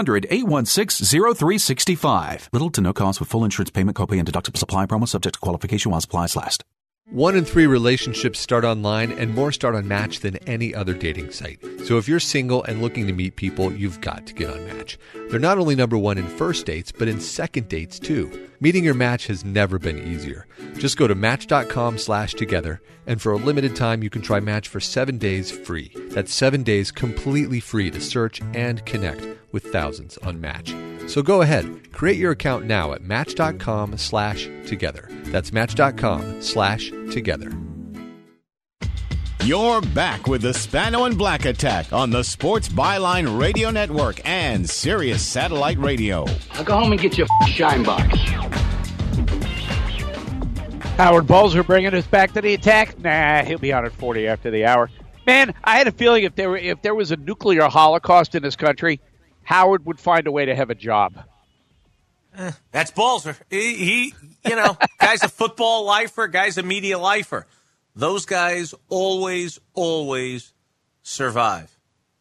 800-816-0365. Little to no cost with full insurance payment, copay, and deductible supply promo subject to qualification while supplies last. 1 in 3 relationships start online, and more start on Match than any other dating site. So if you're single and looking to meet people, you've got to get on Match. They're not only number 1 in first dates, but in second dates too. Meeting your match has never been easier. Just go to Match.com/together, and for a limited time, you can try Match for 7 days free. That's 7 days completely free to search and connect with thousands on Match. So go ahead, create your account now at Match.com/together. That's Match.com/together. You're back with the Spano and Black Attack on the Sports Byline Radio Network and Sirius Satellite Radio. Now go home and get your shine box. Howard Balzer bringing us back to the attack. Nah, he'll be on at 40 after the hour. Man, I had a feeling if there was a nuclear holocaust in this country, Howard would find a way to have a job. That's Balzer. He guy's a football lifer, guy's a media lifer. Those guys always survive.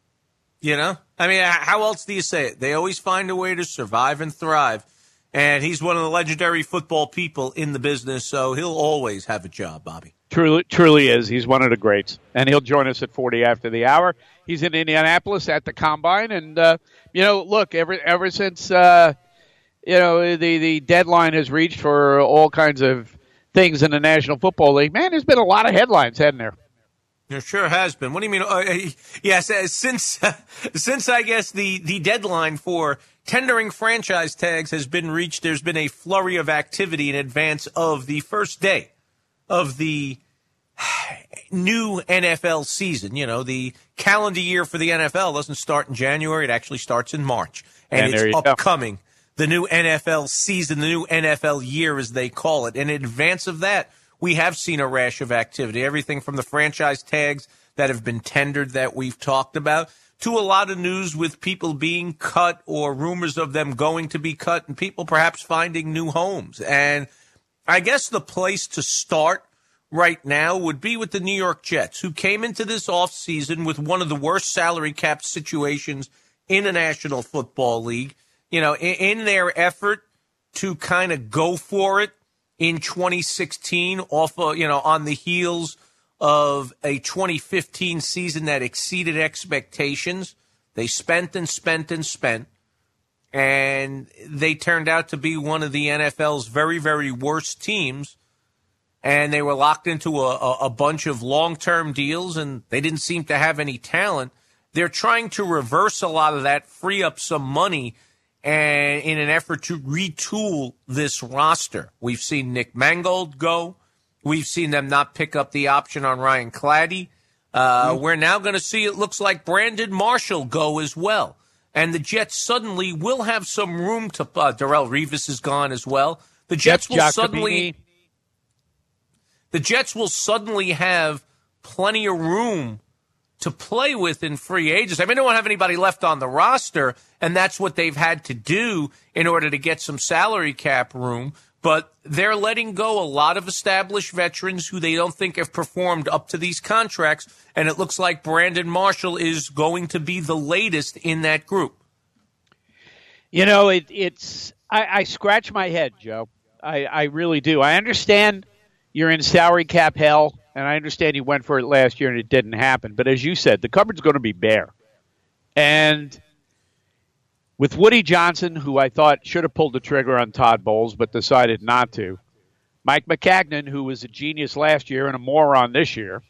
I mean, how else do you say it? They always find a way to survive and thrive. And he's one of the legendary football people in the business, so he'll always have a job, Bobby. Truly is. He's one of the greats. And he'll join us at 40 after the hour. He's in Indianapolis at the Combine. And, look, ever since, the deadline has reached for all kinds of things in the National Football League, man, there's been a lot of headlines, hasn't there? There sure has been. What do you mean? Yes, since I guess the deadline for tendering franchise tags has been reached, there's been a flurry of activity in advance of the first day of the new NFL season. The calendar year for the NFL doesn't start in January. It actually starts in March. And it's upcoming. Go. The new NFL season, the new NFL year, as they call it. And in advance of that, we have seen a rash of activity. Everything from the franchise tags that have been tendered that we've talked about to a lot of news with people being cut or rumors of them going to be cut and people perhaps finding new homes. And I guess the place to start right now would be with the New York Jets, who came into this offseason with one of the worst salary cap situations in the National Football League. In their effort to kind of go for it in 2016 on the heels of a 2015 season that exceeded expectations. They spent and spent and spent, and they turned out to be one of the NFL's very, very worst teams, and they were locked into a bunch of long-term deals, and they didn't seem to have any talent. They're trying to reverse a lot of that, free up some money, and in an effort to retool this roster. We've seen Nick Mangold go. We've seen them not pick up the option on Ryan Clady. We're now going to see, it looks like, Brandon Marshall go as well. And the Jets suddenly will have some room to Darrelle Revis is gone as well. The Jets will suddenly have plenty of room to play with in free agents. I mean, they don't have anybody left on the roster, and that's what they've had to do in order to get some salary cap room. But they're letting go a lot of established veterans who they don't think have performed up to these contracts, and it looks like Brandon Marshall is going to be the latest in that group. I scratch my head, Joe. I really do. I understand you're in salary cap hell. And I understand you went for it last year and it didn't happen. But as you said, the cupboard's going to be bare. And with Woody Johnson, who I thought should have pulled the trigger on Todd Bowles but decided not to, Mike Maccagnan, who was a genius last year and a moron this year,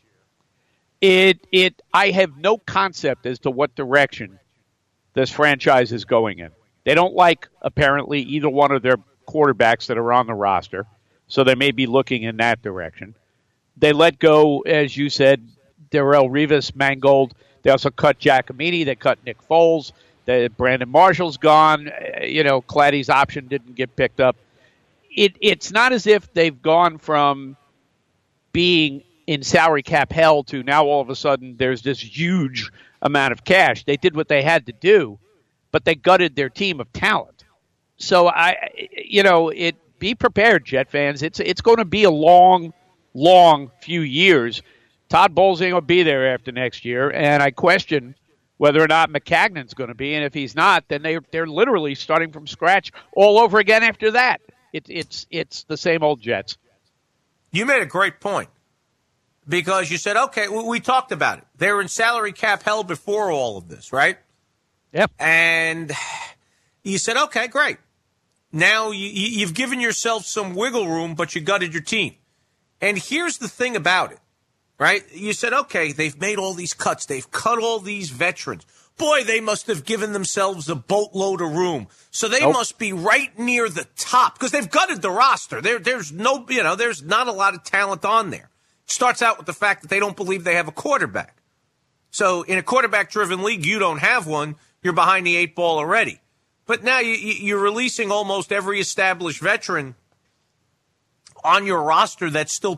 I have no concept as to what direction this franchise is going in. They don't like, apparently, either one of their quarterbacks that are on the roster, so they may be looking in that direction. They let go, as you said, Darrelle Revis, Mangold. They also cut Giacomini. They cut Nick Foles. Brandon Marshall's gone. Claddy's option didn't get picked up. It's not as if they've gone from being in salary cap hell to now all of a sudden there's this huge amount of cash. They did what they had to do, but they gutted their team of talent. So be prepared, Jet fans. It's going to be a long few years. Todd Bowles ain't going to be there after next year, and I question whether or not Maccagnan's going to be. And if he's not, then they're literally starting from scratch all over again after that. It's the same old Jets. You made a great point because you said, okay, we talked about it. They were in salary cap hell before all of this, right? Yep. And you said, okay, great. Now you've given yourself some wiggle room, but you gutted your team. And here's the thing about it, right? You said, okay, they've made all these cuts. They've cut all these veterans. Boy, they must have given themselves a boatload of room. So they must be right near the top because they've gutted the roster. There's not a lot of talent on there. It starts out with the fact that they don't believe they have a quarterback. So in a quarterback-driven league, you don't have one. You're behind the 8 ball already. But now you're releasing almost every established veteran on your roster that's still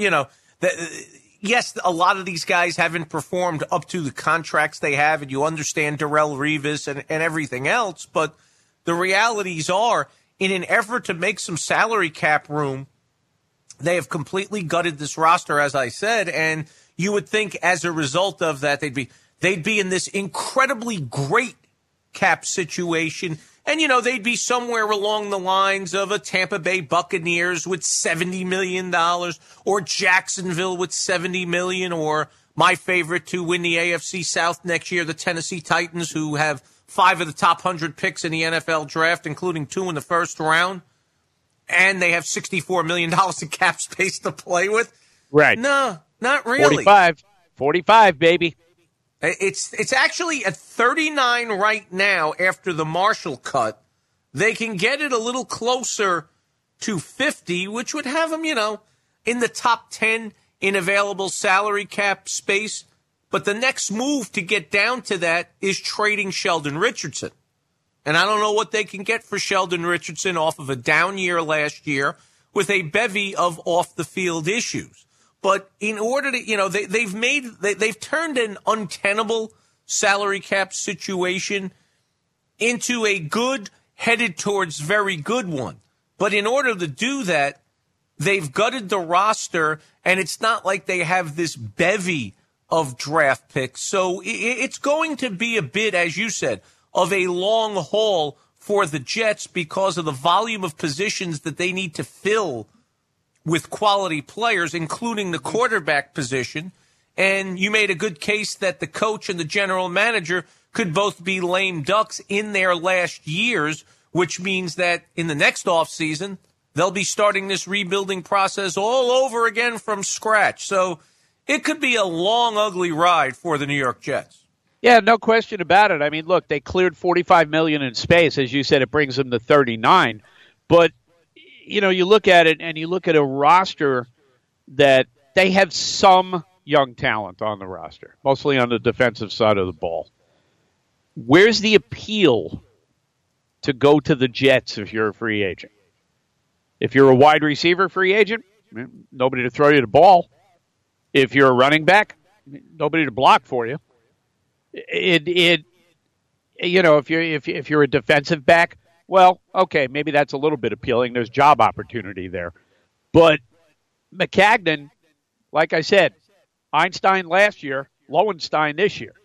yes, a lot of these guys haven't performed up to the contracts they have, and you understand Darrelle Revis and everything else, but the realities are, in an effort to make some salary cap room, they have completely gutted this roster, as I said, and you would think as a result of that, they'd be in this incredibly great cap situation. And, they'd be somewhere along the lines of a Tampa Bay Buccaneers with $70 million or Jacksonville with $70 million, or my favorite to win the AFC South next year, the Tennessee Titans, who have 5 of the top 100 picks in the NFL draft, including 2 in the first round. And they have $64 million in cap space to play with. Right. No, not really. 45, baby. It's actually at 39 right now after the Marshall cut. They can get it a little closer to 50, which would have them, in the top 10 in available salary cap space. But the next move to get down to that is trading Sheldon Richardson. And I don't know what they can get for Sheldon Richardson off of a down year last year with a bevy of off-the-field issues. But in order to, they've turned an untenable salary cap situation into a good, headed towards very good one. But in order to do that, they've gutted the roster, and it's not like they have this bevy of draft picks. So it's going to be a bit, as you said, of a long haul for the Jets because of the volume of positions that they need to fill with quality players, including the quarterback position. And you made a good case that the coach and the general manager could both be lame ducks in their last years, which means that in the next offseason, they'll be starting this rebuilding process all over again from scratch. So it could be a long, ugly ride for the New York Jets. Yeah, no question about it. I mean, look, they cleared $45 million in space. As you said, it brings them to 39. But you look at it and you look at a roster that they have some young talent on the roster, mostly on the defensive side of the ball. Where's the appeal to go to the Jets if you're a free agent? If you're a wide receiver free agent, nobody to throw you the ball. If you're a running back, nobody to block for you. If you're a defensive back, well, okay, maybe that's a little bit appealing. There's job opportunity there. But Maccagnan, like I said, Einstein last year, Lowenstein this year.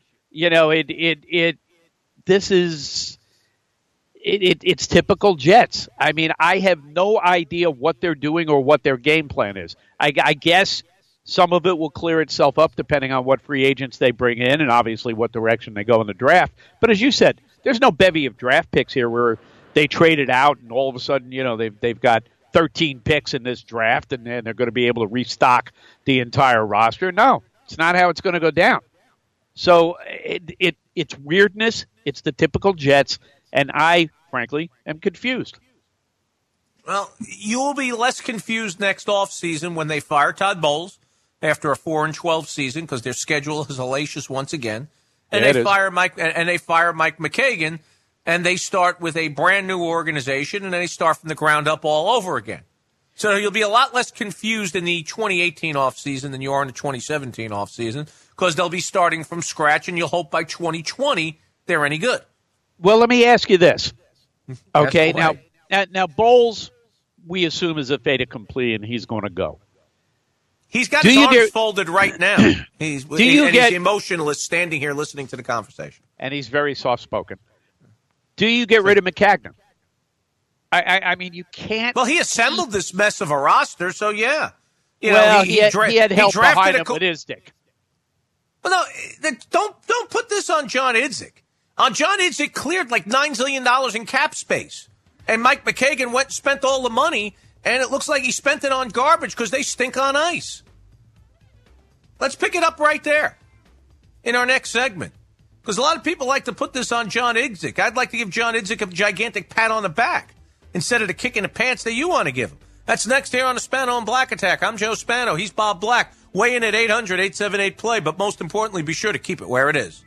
It's typical Jets. I mean, I have no idea what they're doing or what their game plan is. I guess some of it will clear itself up depending on what free agents they bring in and obviously what direction they go in the draft. But as you said, there's no bevy of draft picks here where they traded out and all of a sudden, they've got 13 picks in this draft and they're going to be able to restock the entire roster. No, it's not how it's going to go down. So it's weirdness. It's the typical Jets. And I, frankly, am confused. Well, you'll be less confused next offseason when they fire Todd Bowles after a 4-12 season because their schedule is hellacious once again. And they fire Mike McKagan, and they start with a brand new organization, and then they start from the ground up all over again. So you'll be a lot less confused in the 2018 offseason than you are in the 2017 offseason because they'll be starting from scratch, and you'll hope by 2020 they're any good. Well, let me ask you this. Okay, now Bowles, we assume, is a fait accompli, and he's going to go. He's got his arms folded right now. He's emotionless standing here listening to the conversation. And he's very soft-spoken. Do you get rid of McCagnon? I mean, you can't. Well, he assembled this mess of a roster, so yeah. He had help behind him with Idzik. Well, no, don't put this on John Idzik. John Idzik cleared like $9 zillion in cap space, and Mike McKagan went and spent all the money, and it looks like he spent it on garbage because they stink on ice. Let's pick it up right there in our next segment. Because a lot of people like to put this on John Idzik. I'd like to give John Idzik a gigantic pat on the back instead of the kick in the pants that you want to give him. That's next here on the Spano and Black Attack. I'm Joe Spano. He's Bob Black. Weigh in at 800-878-PLAY. But most importantly, be sure to keep it where it is.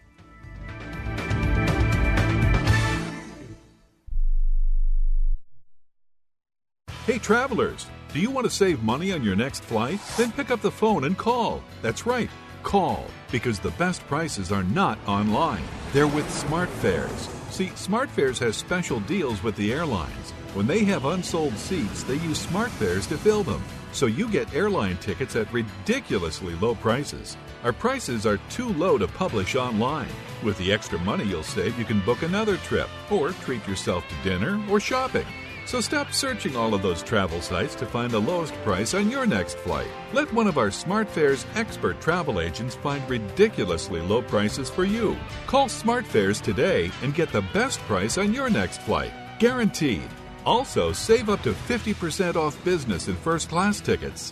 Hey, travelers, do you want to save money on your next flight? Then pick up the phone and call. That's right, call, because the best prices are not online. They're with SmartFares. See, SmartFares has special deals with the airlines. When they have unsold seats, they use SmartFares to fill them. So you get airline tickets at ridiculously low prices. Our prices are too low to publish online. With the extra money you'll save, you can book another trip or treat yourself to dinner or shopping. So stop searching all of those travel sites to find the lowest price on your next flight. Let one of our SmartFares expert travel agents find ridiculously low prices for you. Call SmartFares today and get the best price on your next flight. Guaranteed. Also, save up to 50% off business and first class tickets.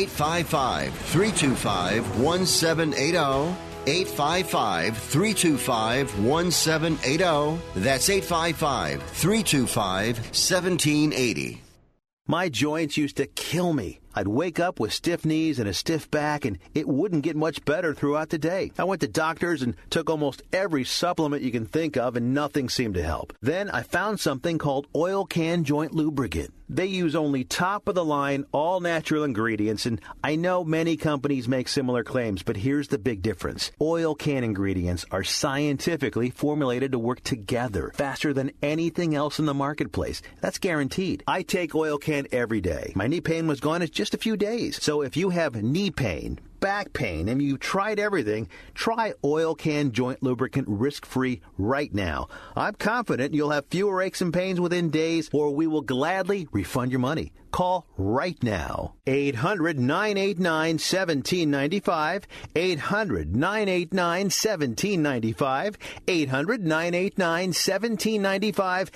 855-325-1780. 855-325-1780. That's 855-325-1780. My joints used to kill me. I'd wake up with stiff knees and a stiff back, and it wouldn't get much better throughout the day. I went to doctors and took almost every supplement you can think of, and nothing seemed to help. Then I found something called Oil Can Joint Lubricant. They use only top-of-the-line, all-natural ingredients, and I know many companies make similar claims, but here's the big difference. Oil Can ingredients are scientifically formulated to work together faster than anything else in the marketplace. That's guaranteed. I take Oil Can every day. My knee pain was gone in just a few days. So if you have knee pain, back pain, and you tried everything, try Oil Can Joint Lubricant risk-free right now. I'm confident you'll have fewer aches and pains within days, or we will gladly refund your money. Call right now. 800-989-1795. 800-989-1795. 800-989-1795.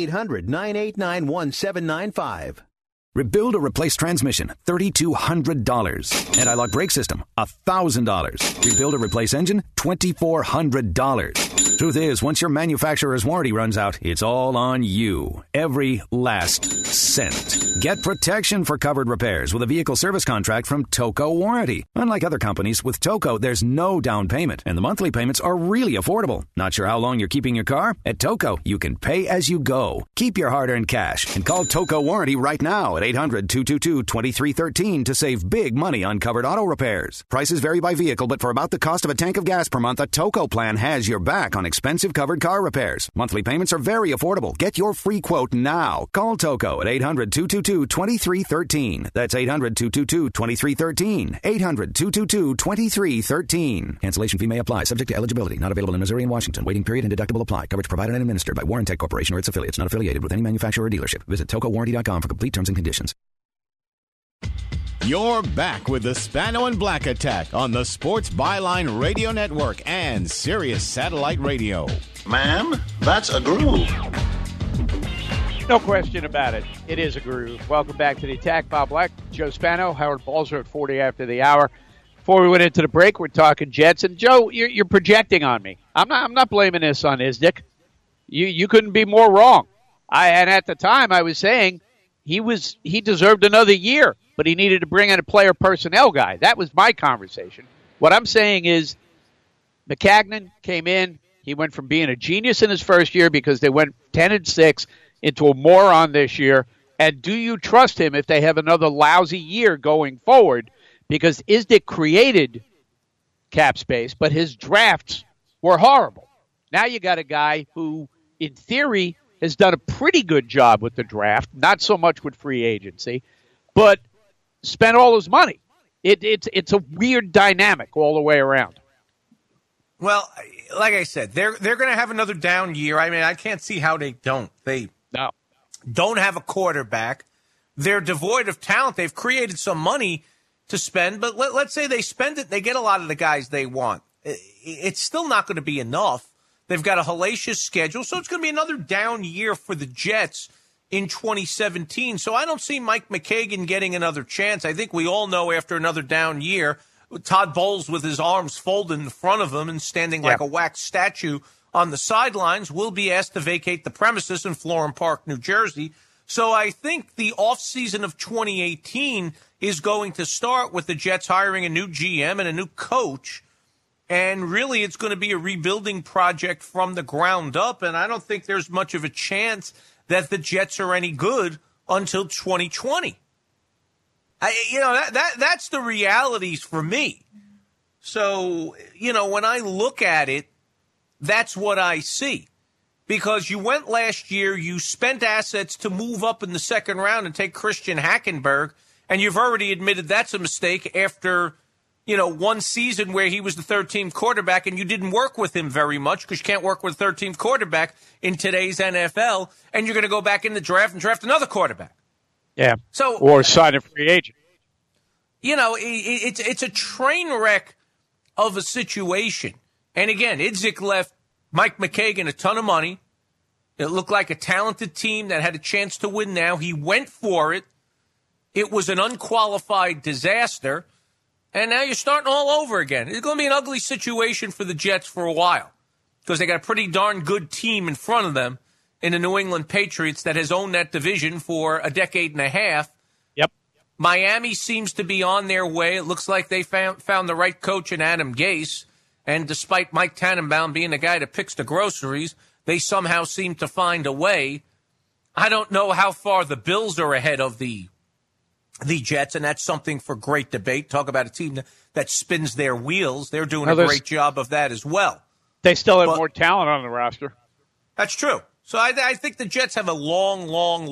800-989-1795. Rebuild or replace transmission, $3,200. Anti-lock brake system, $1,000. Rebuild or replace engine, $2,400. Truth is, once your manufacturer's warranty runs out, it's all on you. Every last cent. Get protection for covered repairs with a vehicle service contract from Toco Warranty. Unlike other companies, with Toco, there's no down payment, and the monthly payments are really affordable. Not sure how long you're keeping your car? At Toco, you can pay as you go. Keep your hard-earned cash and call Toco Warranty right now at 800-222-2313 to save big money on covered auto repairs. Prices vary by vehicle, but for about the cost of a tank of gas per month, a Toco plan has your back on expensive covered car repairs. Monthly payments are very affordable. Get your free quote now. Call Toco at 800-222-2313. That's 800-222-2313. 800-222-2313. Cancellation fee may apply, subject to eligibility. Not available in Missouri and Washington. Waiting period and deductible apply. Coverage provided and administered by Warrantech Corporation or its affiliates. Not affiliated with any manufacturer or dealership. Visit TocoWarranty.com for complete terms and conditions. You're back with the Spano and Black Attack on the Sports Byline Radio Network and Sirius Satellite Radio. Ma'am, that's a groove. No question about it. It is a groove. Welcome back to the Attack. Bob Black, Joe Spano, Howard Balzer at 40 after the hour. Before we went into the break, we're talking Jets. And, Joe, you're projecting on me. I'm not blaming this on Idzik. You couldn't be more wrong. And at the time, I was saying he deserved another year, but he needed to bring in a player personnel guy. That was my conversation. What I'm saying is Maccagnan came in. He went from being a genius in his first year because they went 10-6 into a moron this year. And do you trust him if they have another lousy year going forward? Because Izdik created cap space, but his drafts were horrible. Now you got a guy who, in theory, has done a pretty good job with the draft, not so much with free agency, but spent all his money. It's a weird dynamic all the way around. Well, like I said, they're going to have another down year. I mean, I can't see how they don't. They don't have a quarterback. They're devoid of talent. They've created some money to spend, but let's say they spend it, they get a lot of the guys they want. It's still not going to be enough. They've got a hellacious schedule, so it's going to be another down year for the Jets in 2017. So I don't see Mike Maccagnan getting another chance. I think we all know after another down year, Todd Bowles with his arms folded in front of him and standing like a wax statue on the sidelines will be asked to vacate the premises in Florham Park, New Jersey. So I think the offseason of 2018 is going to start with the Jets hiring a new GM and a new coach. And really, it's going to be a rebuilding project from the ground up. And I don't think there's much of a chance that the Jets are any good until 2020. That's the realities for me. So, when I look at it, that's what I see. Because you went last year, you spent assets to move up in the second round and take Christian Hackenberg, and you've already admitted that's a mistake after, one season where he was the third-team quarterback and you didn't work with him very much because you can't work with a third-team quarterback in today's NFL, and you're going to go back in the draft and draft another quarterback. Yeah. So, or sign a free agent. It's a train wreck of a situation. And again, Idzik left Mike Maccagnan a ton of money. It looked like a talented team that had a chance to win now. He went for it. It was an unqualified disaster. And now you're starting all over again. It's going to be an ugly situation for the Jets for a while because they got a pretty darn good team in front of them in the New England Patriots that has owned that division for a decade and a half. Yep. Miami seems to be on their way. It looks like they found the right coach in Adam Gase. And despite Mike Tannenbaum being the guy that picks the groceries, they somehow seem to find a way. I don't know how far the Bills are ahead of the Jets, and that's something for great debate. Talk about a team that spins their wheels. They're doing a great job of that as well. They still have more talent on the roster. That's true. So I think the Jets have a long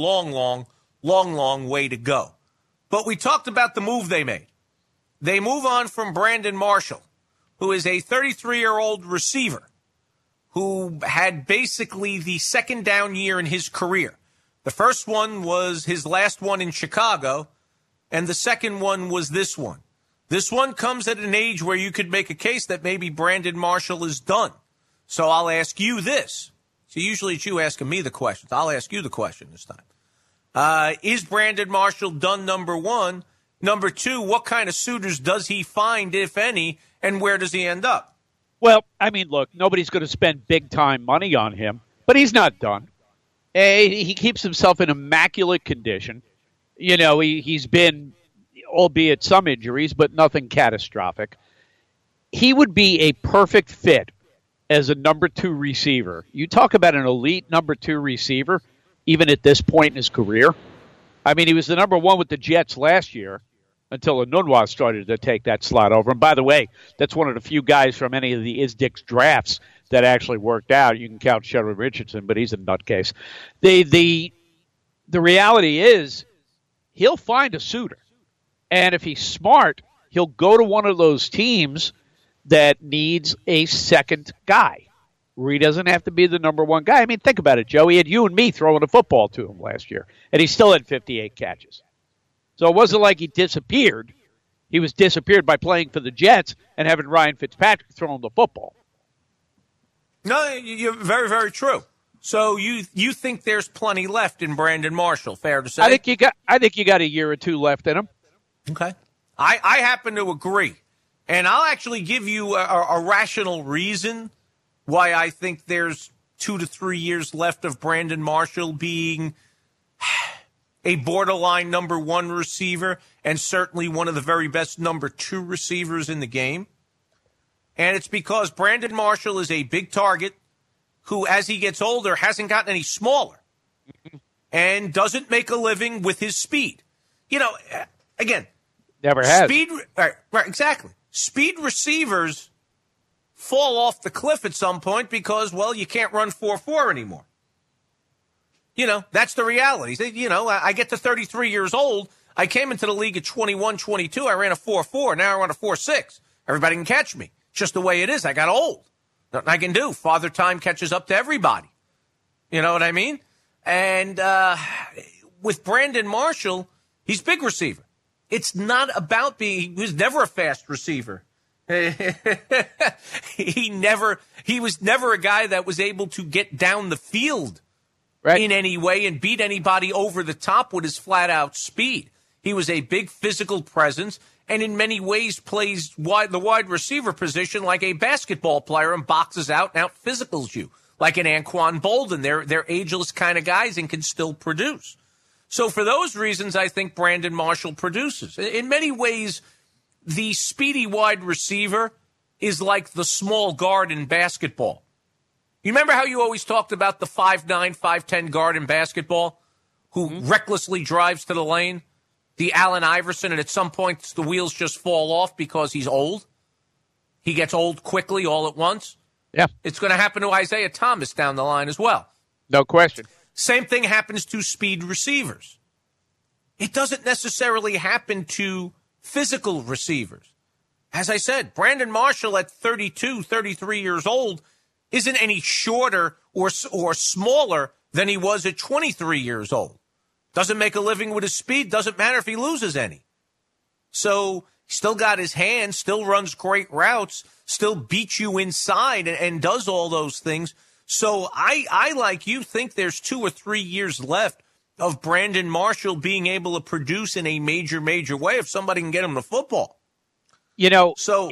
way to go. But we talked about the move they made. They move on from Brandon Marshall, who is a 33-year-old receiver who had basically the second down year in his career. The first one was his last one in Chicago, and the second one was this one. This one comes at an age where you could make a case that maybe Brandon Marshall is done. So I'll ask you this. So usually it's you asking me the questions. I'll ask you the question this time. Is Brandon Marshall done, number one? Number two, what kind of suitors does he find, if any, and where does he end up? Well, I mean, look, nobody's going to spend big-time money on him, but he's not done. He keeps himself in immaculate condition. He's been, albeit some injuries, but nothing catastrophic. He would be a perfect fit as a number 2 receiver. You talk about an elite number 2 receiver, even at this point in his career. I mean, he was the number 1 with the Jets last year until Enunwa started to take that slot over. And by the way, that's one of the few guys from any of the Izdik's drafts that actually worked out. You can count Sheldon Richardson, but he's a nutcase. The reality is he'll find a suitor. And if he's smart, he'll go to one of those teams that needs a second guy where he doesn't have to be the number 1 guy. I mean, think about it, Joe. He had you and me throwing a football to him last year, and he still had 58 catches. So it wasn't like he disappeared. He was disappeared by playing for the Jets and having Ryan Fitzpatrick throw him the football. No, you're very, very true. So you think there's plenty left in Brandon Marshall, fair to say? I think you got a year or two left in him. Okay. I happen to agree. And I'll actually give you a rational reason why I think there's 2 to 3 years left of Brandon Marshall being a borderline number 1 receiver and certainly one of the very best number 2 receivers in the game. And it's because Brandon Marshall is a big target who, as he gets older, hasn't gotten any smaller and doesn't make a living with his speed. You know, again, never has. Speed, right, exactly. Speed receivers fall off the cliff at some point because, well, you can't run 4.4 anymore. You know, that's the reality. You know, I get to 33 years old. I came into the league at 21, 22. I ran a 4.4. Now I run a 4.6. Everybody can catch me. Just the way it is. I got old. Nothing I can do. Father Time catches up to everybody. You know what I mean? And with Brandon Marshall, he's big receiver. It's not about being, he was never a fast receiver. He was never a guy that was able to get down the field in any way and beat anybody over the top with his flat out speed. He was a big physical presence and in many ways plays the wide receiver position like a basketball player and boxes out and out physicals you. Like an Anquan Bolden. They're ageless kind of guys and can still produce. So for those reasons, I think Brandon Marshall produces. In many ways, the speedy wide receiver is like the small guard in basketball. You remember how you always talked about the 5'9", 5'10" guard in basketball who recklessly drives to the lane? The Allen Iverson, and at some point the wheels just fall off because he's old. He gets old quickly all at once. Yeah. It's going to happen to Isaiah Thomas down the line as well. No question. Same thing happens to speed receivers. It doesn't necessarily happen to physical receivers. As I said, Brandon Marshall at 32, 33 years old isn't any shorter or smaller than he was at 23 years old. Doesn't make a living with his speed. Doesn't matter if he loses any. So still got his hands, still runs great routes, still beats you inside and does all those things. So I, like you, think there's 2 or 3 years left of Brandon Marshall being able to produce in a major way if somebody can get him the football. You know, so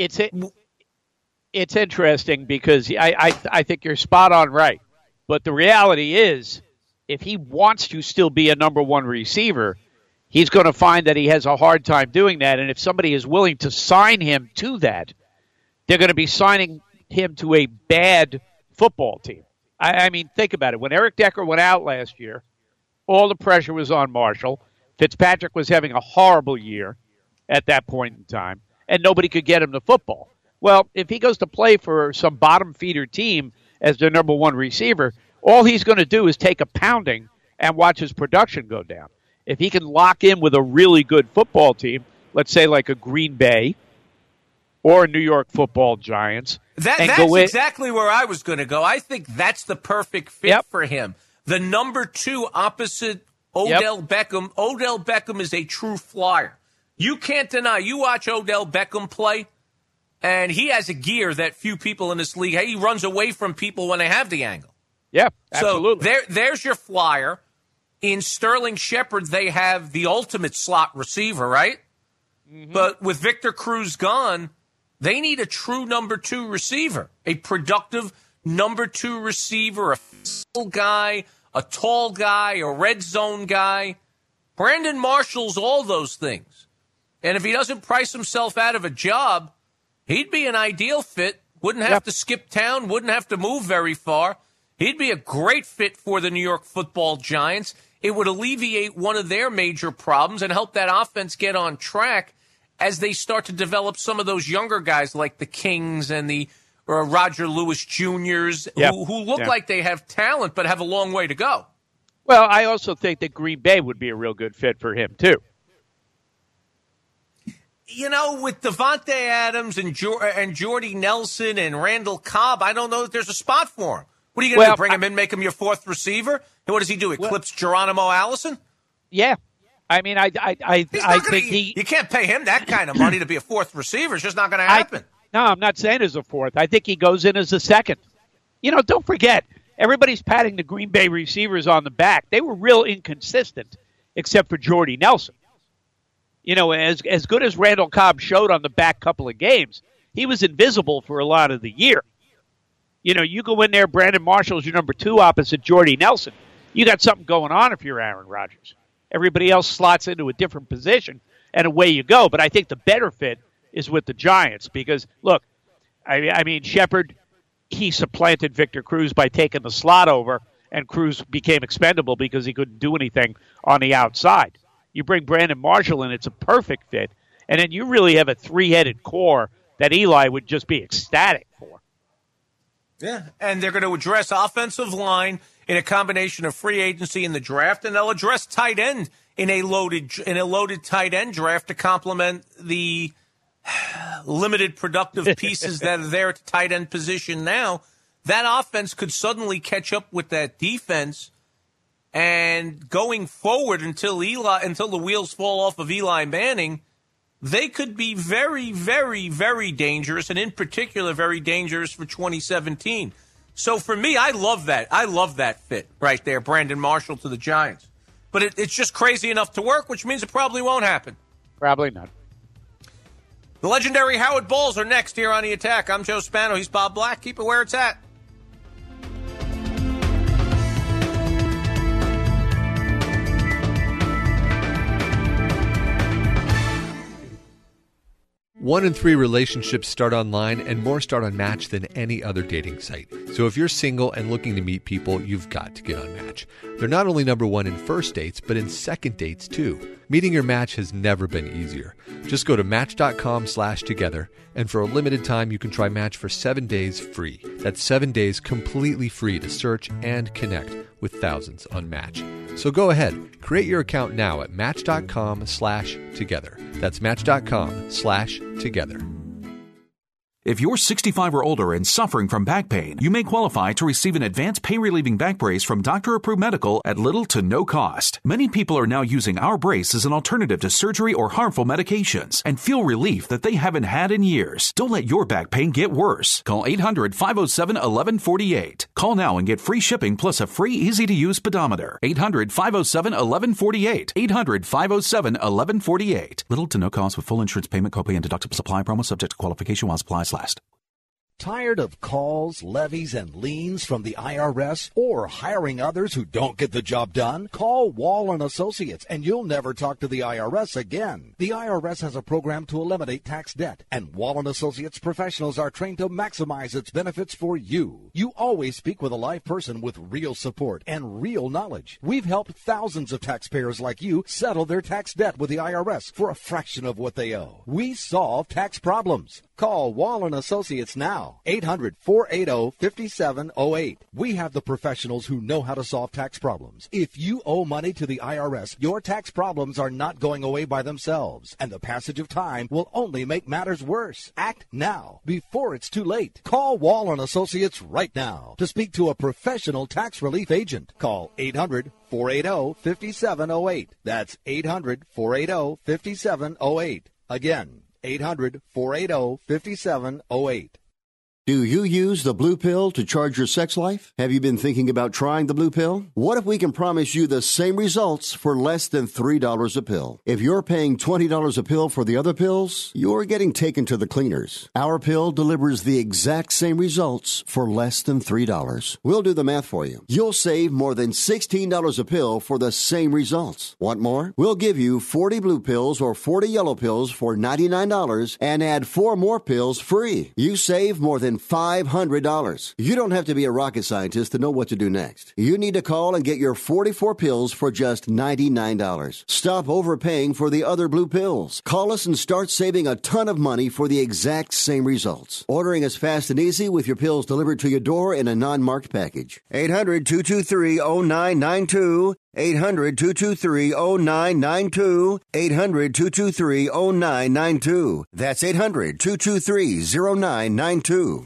it's interesting because I think you're spot on right. But the reality is, if he wants to still be a number 1 receiver, he's going to find that he has a hard time doing that. And if somebody is willing to sign him to that, they're going to be signing him to a bad football team. I mean, think about it. When Eric Decker went out last year, all the pressure was on Marshall. Fitzpatrick was having a horrible year at that point in time, and nobody could get him the football. Well, if he goes to play for some bottom feeder team as their number 1 receiver, all he's going to do is take a pounding and watch his production go down. If he can lock in with a really good football team, let's say like a Green Bay or a New York Football Giants. That's exactly where I was going to go. I think that's the perfect fit for him. The number 2 opposite Odell Beckham. Odell Beckham is a true flyer. You can't deny. You watch Odell Beckham play, and he has a gear that few people in this league, he runs away from people when they have the angle. Yeah, absolutely. So there's your flyer. In Sterling Shepard, they have the ultimate slot receiver, right? Mm-hmm. But with Victor Cruz gone, they need a true number 2 receiver, a productive number 2 receiver, a physical guy, a tall guy, a red zone guy. Brandon Marshall's all those things. And if he doesn't price himself out of a job, he'd be an ideal fit, wouldn't have to skip town, wouldn't have to move very far. He'd be a great fit for the New York Football Giants. It would alleviate one of their major problems and help that offense get on track as they start to develop some of those younger guys like the Kings and the Roger Lewis Jr.'s who look like they have talent but have a long way to go. Well, I also think that Green Bay would be a real good fit for him, too. You know, with Devontae Adams and Jordy Nelson and Randall Cobb, I don't know if there's a spot for him. What are you going to do, bring him in, make him your 4th receiver? And what does he do, eclipse Geronimo Allison? Yeah. I mean, I think you can't pay him that kind of money to be a 4th receiver. It's just not going to happen. No, I'm not saying as a 4th. I think he goes in as a 2nd. You know, don't forget, everybody's patting the Green Bay receivers on the back. They were real inconsistent, except for Jordy Nelson. You know, as good as Randall Cobb showed on the back couple of games, he was invisible for a lot of the year. You know, you go in there, Brandon Marshall's your number 2 opposite Jordy Nelson. You got something going on if you're Aaron Rodgers. Everybody else slots into a different position, and away you go. But I think the better fit is with the Giants because, look, I mean, Shepard, he supplanted Victor Cruz by taking the slot over, and Cruz became expendable because he couldn't do anything on the outside. You bring Brandon Marshall in, it's a perfect fit. And then you really have a 3-headed core that Eli would just be ecstatic for. Yeah, and they're going to address offensive line in a combination of free agency in the draft, and they'll address tight end in a loaded tight end draft to complement the limited productive pieces that are there at the tight end position now. That offense could suddenly catch up with that defense, and going forward until the wheels fall off of Eli Manning, they could be very, very, very dangerous, and in particular, very dangerous for 2017. So for me, I love that. I love that fit right there, Brandon Marshall to the Giants. But it's just crazy enough to work, which means it probably won't happen. Probably not. The legendary Howard Balls are next here on The Attack. I'm Joe Spano. He's Bob Black. Keep it where it's at. One in 3 relationships start online, and more start on Match than any other dating site. So if you're single and looking to meet people, you've got to get on Match. They're not only number 1 in first dates, but in second dates too. Meeting your match has never been easier. Just go to Match.com/together, and for a limited time, you can try Match for 7 days free. That's 7 days completely free to search and connect with thousands on Match. So go ahead, create your account now at Match.com/together. That's Match.com/together. If you're 65 or older and suffering from back pain, you may qualify to receive an advanced pain-relieving back brace from Dr. Approved Medical at little to no cost. Many people are now using our brace as an alternative to surgery or harmful medications and feel relief that they haven't had in years. Don't let your back pain get worse. Call 800-507-1148. Call now and get free shipping plus a free, easy-to-use pedometer. 800-507-1148. 800-507-1148. Little to no cost with full insurance payment, copay, and deductible supply promo subject to qualification while supplies last. Tired of calls, levies, and liens from the IRS or hiring others who don't get the job done? Call Wall & Associates and you'll never talk to the IRS again. The IRS has a program to eliminate tax debt, and Wall & Associates professionals are trained to maximize its benefits for you. You always speak with a live person with real support and real knowledge. We've helped thousands of taxpayers like you settle their tax debt with the IRS for a fraction of what they owe. We solve tax problems. Call Wall & Associates now. 800-480-5708. We have the professionals who know how to solve tax problems. If you owe money to the IRS, your tax problems are not going away by themselves, and the passage of time will only make matters worse. Act now, before it's too late. Call Wall & Associates right now to speak to a professional tax relief agent. Call 800-480-5708. That's 800-480-5708. Again, 800-480-5708. Do you use the Blue Pill to charge your sex life? Have you been thinking about trying the Blue Pill? What if we can promise you the same results for less than $3 a pill? If you're paying $20 a pill for the other pills, you're getting taken to the cleaners. Our pill delivers the exact same results for less than $3. We'll do the math for you. You'll save more than $16 a pill for the same results. Want more? We'll give you 40 blue pills or 40 yellow pills for $99 and add 4 more pills free. You save more than $500. You don't have to be a rocket scientist to know what to do next. You need to call and get your 44 pills for just $99. Stop overpaying for the other blue pills. Call us and start saving a ton of money for the exact same results. Ordering is fast and easy with your pills delivered to your door in a non-marked package. 800-223-0992. 800-223-0992. 800-223-0992. That's 800-223-0992.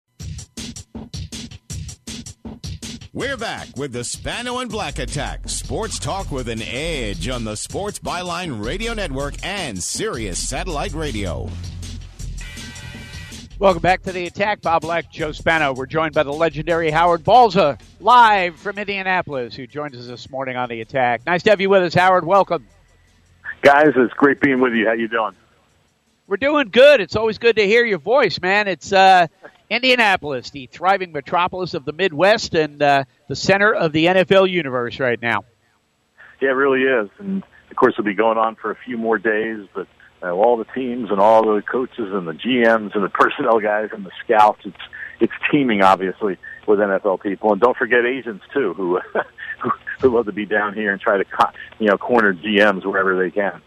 We're back with the Spano and Black Attack. Sports talk with an edge on the Sports Byline Radio Network and Sirius Satellite Radio. Welcome back to The Attack. Bob Black, Joe Spano. We're joined by the legendary Howard Balza, live from Indianapolis, who joins us this morning on The Attack. Nice to have you with us, Howard. Welcome. Guys, it's great being with you. How you doing? We're doing good. It's always good to hear your voice, man. It's Indianapolis, the thriving metropolis of the Midwest and the center of the NFL universe right now. Yeah, it really is. And, of course, it'll be going on for a few more days, but all the teams and all the coaches and the GMs and the personnel guys and the scouts, it's teeming, obviously, with NFL people. And don't forget agents, too, who love to be down here and try to corner GMs wherever they can.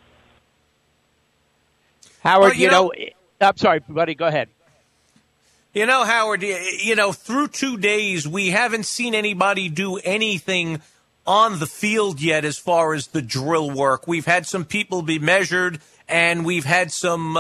Howard, I'm sorry, buddy, go ahead. Howard, through 2 days, we haven't seen anybody do anything on the field yet as far as the drill work. We've had some people be measured, and we've had some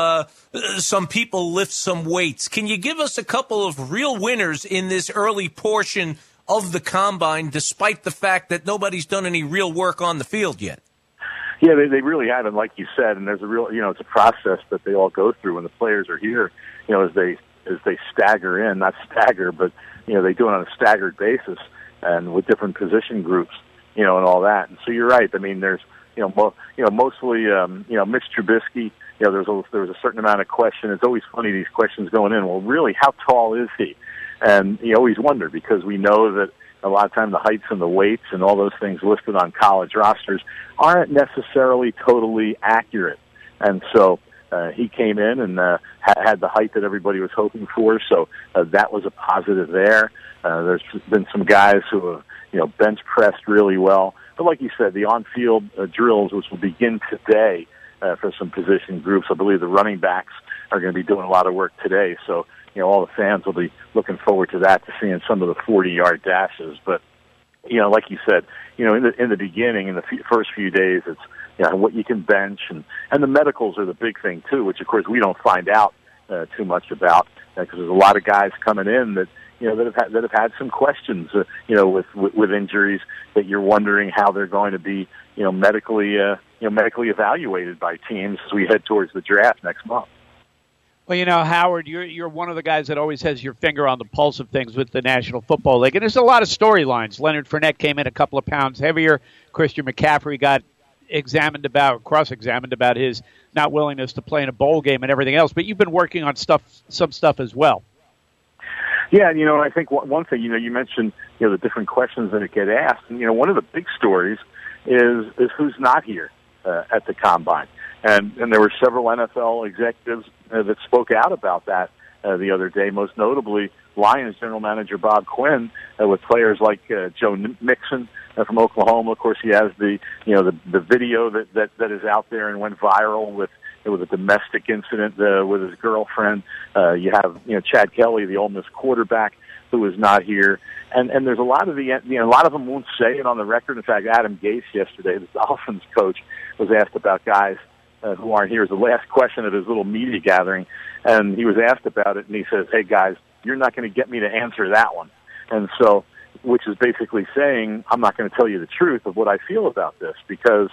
people lift some weights. Can you give us a couple of real winners in this early portion of the Combine, despite the fact that nobody's done any real work on the field yet? Yeah, they really haven't, like you said, and there's a real, it's a process that they all go through when the players are here, as they stagger in, not stagger, but, they do it on a staggered basis and with different position groups, and all that. And so you're right. I mean, there's, mostly, Mitch Trubisky, there was a certain amount of question. It's always funny, these questions going in. Well, really, how tall is he? And you always wonder, because we know that a lot of time the heights and the weights and all those things listed on college rosters aren't necessarily totally accurate. And so he came in and had the height that everybody was hoping for, so that was a positive there. There's been some guys who have, bench pressed really well. But like you said, the on-field drills, which will begin today for some position groups, I believe the running backs are going to be doing a lot of work today. So, all the fans will be looking forward to that, to seeing some of the 40-yard dashes. But, like you said, in the beginning, in the first few days, it's what you can bench, and the medicals are the big thing too, which of course we don't find out too much about, because there's a lot of guys coming in that that have had some questions, with injuries that you're wondering how they're going to be, medically evaluated by teams as we head towards the draft next month. Well, Howard, you're one of the guys that always has your finger on the pulse of things with the National Football League, and there's a lot of storylines. Leonard Fournette came in a couple of pounds heavier. Christian McCaffrey got cross-examined about his not willingness to play in a bowl game and everything else. But you've been working on some stuff as well. Yeah, and I think one thing, you mentioned, the different questions that get asked, and one of the big stories is who's not here at the Combine. And there were several NFL executives that spoke out about that the other day, most notably Lions general manager Bob Quinn, with players like Joe Mixon from Oklahoma. Of course, he has the video that is out there and went viral with a domestic incident with his girlfriend. You have Chad Kelly, the Ole Miss quarterback, who is not here, and there's a lot of a lot of them won't say it on the record. In fact, Adam Gase yesterday, the Dolphins coach, was asked about guys who aren't here. It was the last question of his little media gathering, and he was asked about it, and he says, "Hey guys, you're not going to get me to answer that one." And so, which is basically saying, I'm not going to tell you the truth of what I feel about this, because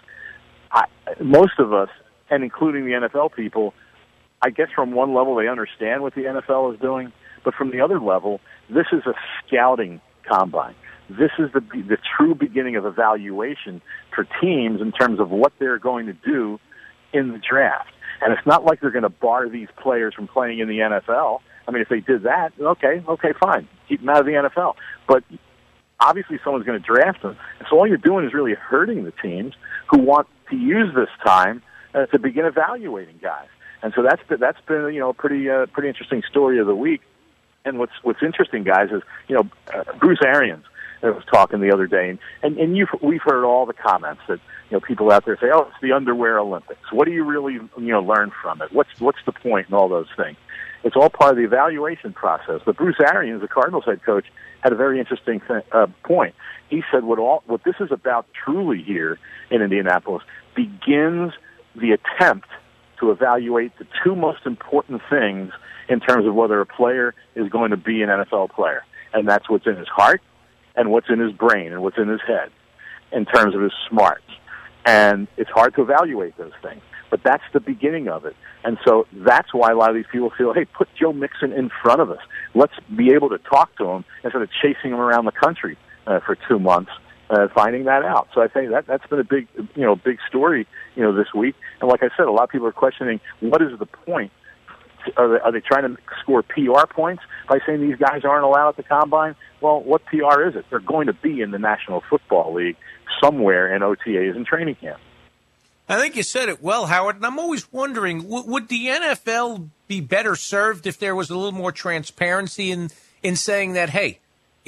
most of us, and including the NFL people, I guess from one level they understand what the NFL is doing, but from the other level, this is a scouting combine. This is the true beginning of evaluation for teams in terms of what they're going to do in the draft. And it's not like they're going to bar these players from playing in the NFL. I mean, if they did that, okay, fine. Keep them out of the NFL. But obviously someone's going to draft them. And so all you're doing is really hurting the teams who want to use this time to begin evaluating guys. And so that's been a pretty interesting story of the week. And what's interesting, guys, is Bruce Arians was talking the other day, and we've heard all the comments that people out there say, "Oh, it's the underwear Olympics. What do you really learn from it? What's the point?" and all those things. It's all part of the evaluation process. But Bruce Arians, the Cardinals head coach, had a very interesting point. He said, "What this is about truly here in Indianapolis begins the attempt to evaluate the two most important things in terms of whether a player is going to be an NFL player, and that's what's in his heart, and what's in his brain, and what's in his head, in terms of his smarts." And it's hard to evaluate those things, but that's the beginning of it. And so that's why a lot of these people feel, hey, put Joe Mixon in front of us. Let's be able to talk to him instead of chasing him around the country for 2 months finding that out. So I think that's been a big story, this week. And like I said, a lot of people are questioning, what is the point? Are they trying to score PR points by saying these guys aren't allowed at the Combine? Well, what PR is it? They're going to be in the National Football League somewhere in OTAs and training camp. I think you said it well, Howard, and I'm always wondering, would the NFL be better served if there was a little more transparency in saying that, hey,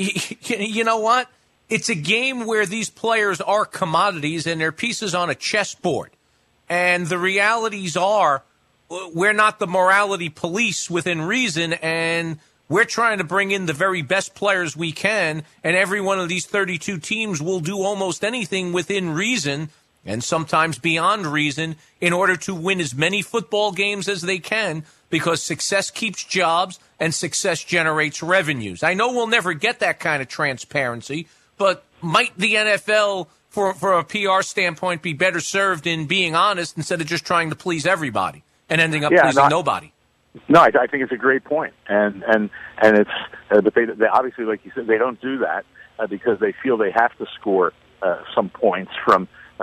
you know what? It's a game where these players are commodities and they're pieces on a chessboard. And the realities are we're not the morality police within reason, and we're trying to bring in the very best players we can, and every one of these 32 teams will do almost anything within reason and sometimes beyond reason in order to win as many football games as they can, because success keeps jobs and success generates revenues. I know we'll never get that kind of transparency, but might the NFL, for a PR standpoint, be better served in being honest instead of just trying to please everybody and ending up pleasing nobody? No, I think it's a great point, and it's but they obviously, like you said, they don't do that because they feel they have to score some points from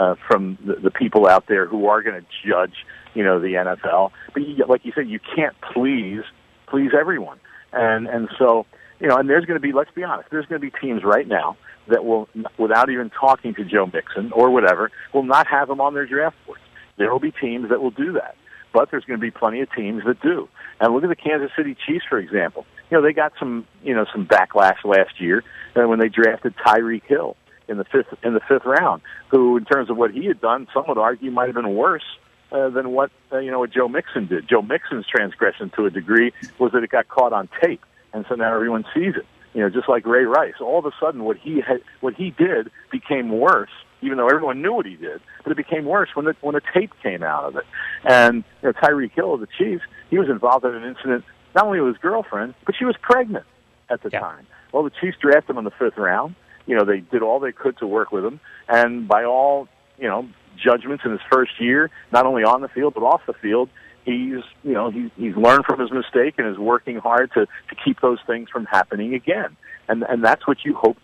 the people out there who are going to judge, the NFL. But like you said, you can't please everyone, and so and there's going to be, let's be honest, there's going to be teams right now that will, without even talking to Joe Mixon or whatever, will not have him on their draft boards. There will be teams that will do that. But there's going to be plenty of teams that do. And look at the Kansas City Chiefs, for example. They got some backlash last year when they drafted Tyreek Hill in the fifth round, who, in terms of what he had done, some would argue might have been worse than what Joe Mixon did. Joe Mixon's transgression, to a degree, was that it got caught on tape, and so now everyone sees it. Just like Ray Rice. All of a sudden, what he did became worse, even though everyone knew what he did, but it became worse when the tape came out of it. And Tyreek Hill of the Chiefs, he was involved in an incident not only with his girlfriend, but she was pregnant at the time. Well, the Chiefs drafted him in the fifth round. They did all they could to work with him, and by all judgments in his first year, not only on the field but off the field, he's learned from his mistake and is working hard to keep those things from happening again. And that's what you hope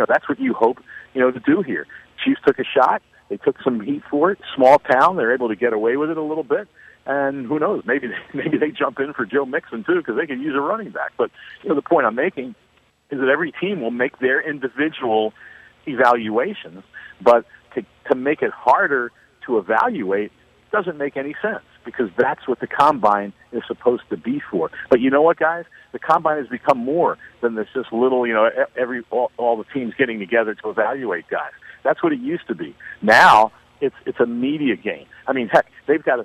to do here. Chiefs took a shot. They took some heat for it. Small town. They're able to get away with it a little bit. And who knows? Maybe they jump in for Joe Mixon too, because they could use a running back. But the point I'm making is that every team will make their individual evaluations, but to make it harder to evaluate doesn't make any sense, because that's what the Combine is supposed to be for. But you know what, guys? The Combine has become more than this just little, all the teams getting together to evaluate guys. That's what it used to be. Now it's a media game. I mean, heck, they've got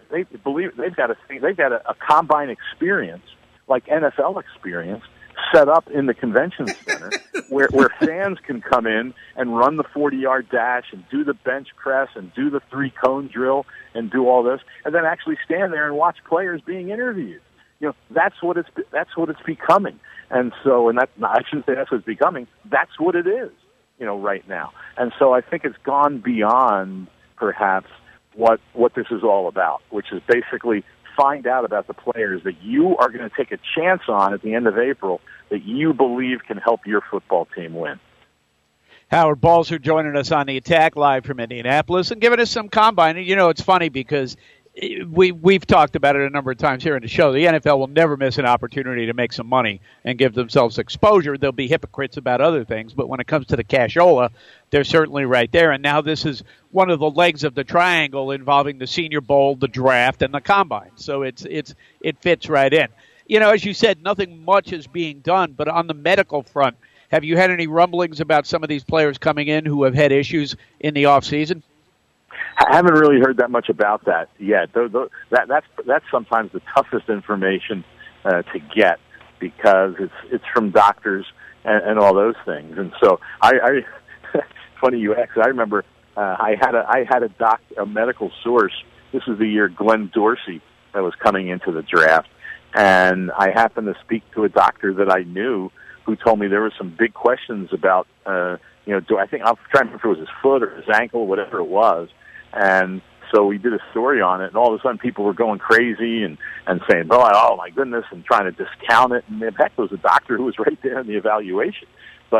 a Combine experience like NFL experience set up in the convention center where fans can come in and run the 40-yard dash and do the bench press and do the 3-cone drill and do all this, and then actually stand there and watch players being interviewed. That's what it's becoming. And so, I shouldn't say that's what it's becoming. That's what it is, right now. And so I think it's gone beyond perhaps what this is all about, which is basically find out about the players that you are going to take a chance on at the end of April that you believe can help your football team win. Howard Balzer joining us on the Attack live from Indianapolis and giving us some Combine. It's funny because we've talked about it a number of times here in the show. The NFL will never miss an opportunity to make some money and give themselves exposure. They'll be hypocrites about other things, but when it comes to the cashola, they're certainly right there. And now this is one of the legs of the triangle involving the Senior Bowl, the draft, and the Combine. So it fits right in. As you said, nothing much is being done, but on the medical front, have you had any rumblings about some of these players coming in who have had issues in the off season? I haven't really heard that much about that yet. That's sometimes the toughest information to get, because it's from doctors and all those things. And so I funny you ask. I remember I had a medical source. This was the year Glenn Dorsey that was coming into the draft, and I happened to speak to a doctor that I knew who told me there were some big questions about I'm trying to remember if it was his foot or his ankle, whatever it was. And so we did a story on it, and all of a sudden people were going crazy and saying, oh my goodness, and trying to discount it. And in fact, there was a doctor who was right there in the evaluation. But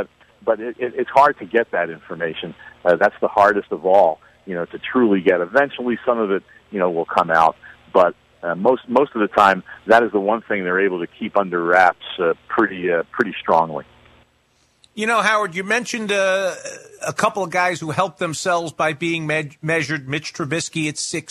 but it's hard to get that information. That's the hardest of all, to truly get. Eventually, some of it, will come out, but most of the time, that is the one thing they're able to keep under wraps pretty strongly. Howard, you mentioned a couple of guys who helped themselves by being measured. Mitch Trubisky at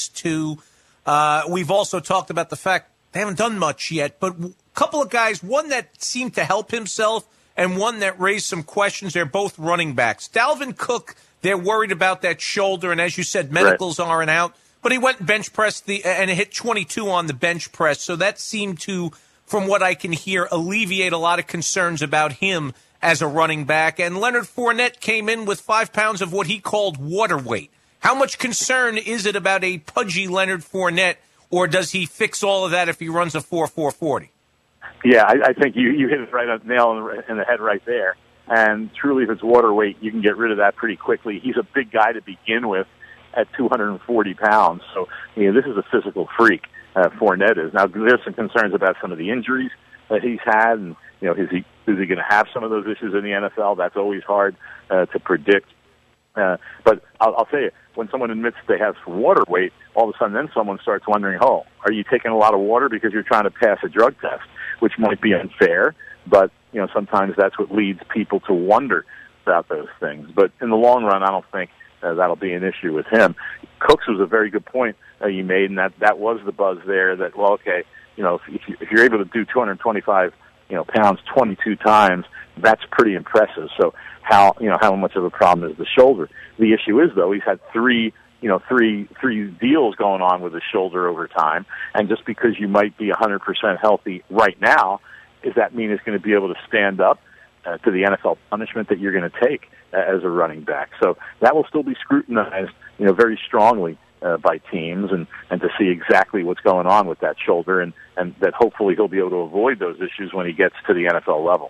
6'2". We've also talked about the fact they haven't done much yet, but a couple of guys, one that seemed to help himself and one that raised some questions. They're both running backs. Dalvin Cook, they're worried about that shoulder, and as you said, medicals aren't out. But he went and bench pressed and hit 22 on the bench press, so that seemed to, from what I can hear, alleviate a lot of concerns about him as a running back. And Leonard Fournette came in with 5 pounds of what he called water weight. How much concern is it about a pudgy Leonard Fournette, or does he fix all of that if he runs a 4.40? Yeah, I think you hit it right on the nail in the head right there. And truly, if it's water weight, you can get rid of that pretty quickly. He's a big guy to begin with at 240 pounds. So, this is a physical freak, Fournette is. Now, there's some concerns about some of the injuries that he's had, and, is he going to have some of those issues in the NFL? That's always hard to predict. But I'll tell you, when someone admits they have water weight, all of a sudden then someone starts wondering, are you taking a lot of water because you're trying to pass a drug test, which might be unfair, but, sometimes that's what leads people to wonder about those things. But in the long run, I don't think that'll be an issue with him. Cooks was a very good point you made, and that was the buzz there that, if you're able to do 225 pounds 22 times, that's pretty impressive. So how much of a problem is the shoulder? The issue is, though, he's had three deals going on with his shoulder over time, and just because you might be 100% healthy right now, does that mean it's going to be able to stand up to the NFL punishment that you're going to take as a running back? So that will still be scrutinized, very strongly by teams, and to see exactly what's going on with that shoulder, and that hopefully he'll be able to avoid those issues when he gets to the NFL level.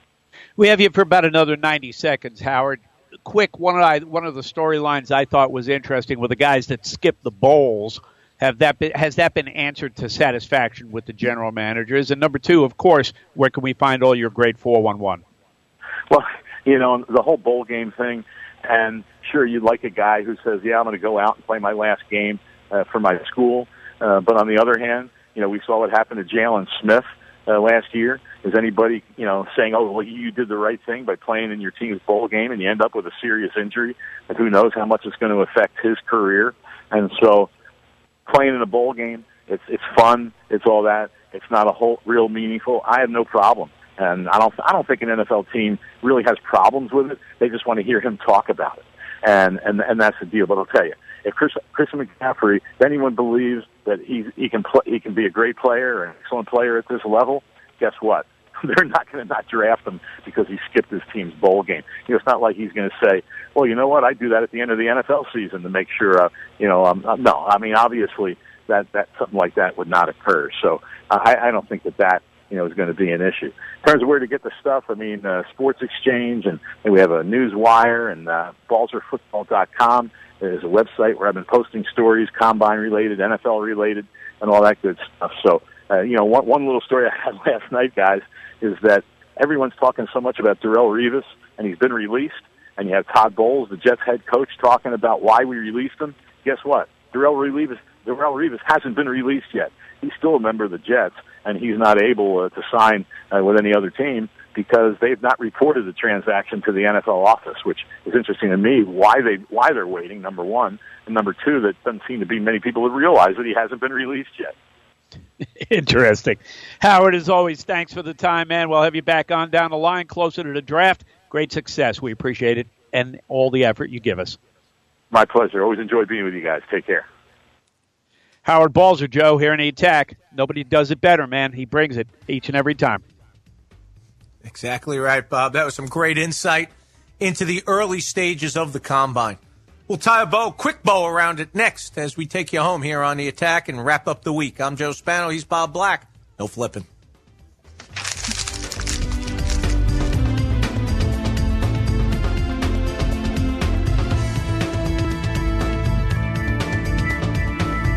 We have you for about another 90 seconds, Howard. Quick, one of the storylines I thought was interesting were the guys that skipped the bowls. Has that been answered to satisfaction with the general managers? And number two, of course, where can we find all your great 411? Well, the whole bowl game thing, and sure, you'd like a guy who says, I'm going to go out and play my last game for my school. But on the other hand, we saw what happened to Jalen Smith last year. Is anybody, saying, you did the right thing by playing in your team's bowl game and you end up with a serious injury, and who knows how much it's going to affect his career? And so playing in a bowl game, it's fun, it's all that. It's not a whole real meaningful. I have no problem. And I don't think an NFL team really has problems with it. They just want to hear him talk about it. And that's the deal. But I'll tell you, if Christian McCaffrey, if anyone believes that he can be a great player or an excellent player at this level, guess what? They're not going to not draft him because he skipped his team's bowl game. It's not like he's going to say, well, you know what, I do that at the end of the NFL season to make sure, no. I mean, obviously, that something like that would not occur. So I don't think that is going to be an issue. In terms of where to get the stuff, I mean, Sports Exchange, and we have a Newswire, and Balzerfootball.com is a website where I've been posting stories, Combine-related, NFL-related, and all that good stuff. So, one little story I had last night, guys, is that everyone's talking so much about Darrelle Revis, and he's been released, and you have Todd Bowles, the Jets head coach, talking about why we released him. Guess what? Darrelle Revis hasn't been released yet. He's still a member of the Jets, and he's not able to sign with any other team because they've not reported the transaction to the NFL office, which is interesting to me, why they're waiting, number one, and number two, that doesn't seem to be many people that realize that he hasn't been released yet. Interesting. Howard, as always, thanks for the time, man. We'll have you back on down the line closer to the draft. Great success. We appreciate it and all the effort you give us. My pleasure. Always enjoy being with you guys. Take care. Howard Balzer, Joe, here in the Attack. Nobody does it better, man. He brings it each and every time. Exactly right, Bob. That was some great insight into the early stages of the Combine. We'll tie a quick bow around it next as we take you home here on The Attack and wrap up the week. I'm Joe Spano. He's Bob Black. No flipping.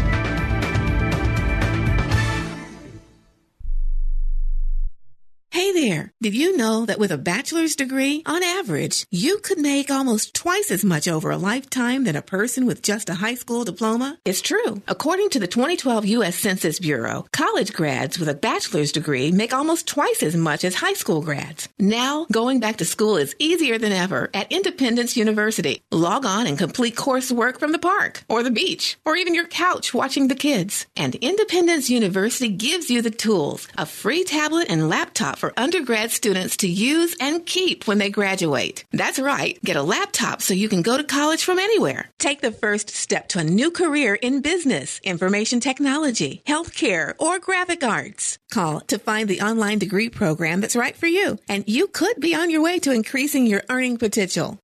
Hey there. Did you know that with a bachelor's degree, on average, you could make almost twice as much over a lifetime than a person with just a high school diploma? It's true. According to the 2012 U.S. Census Bureau, college grads with a bachelor's degree make almost twice as much as high school grads. Now, going back to school is easier than ever at Independence University. Log on and complete coursework from the park, or the beach, or even your couch watching the kids. And Independence University gives you the tools, a free tablet and laptop for undergrad students to use and keep when they graduate. That's right. Get a laptop so you can go to college from anywhere. Take the first step to a new career in business, information technology, healthcare, or graphic arts. Call to find the online degree program that's right for you, and you could be on your way to increasing your earning potential.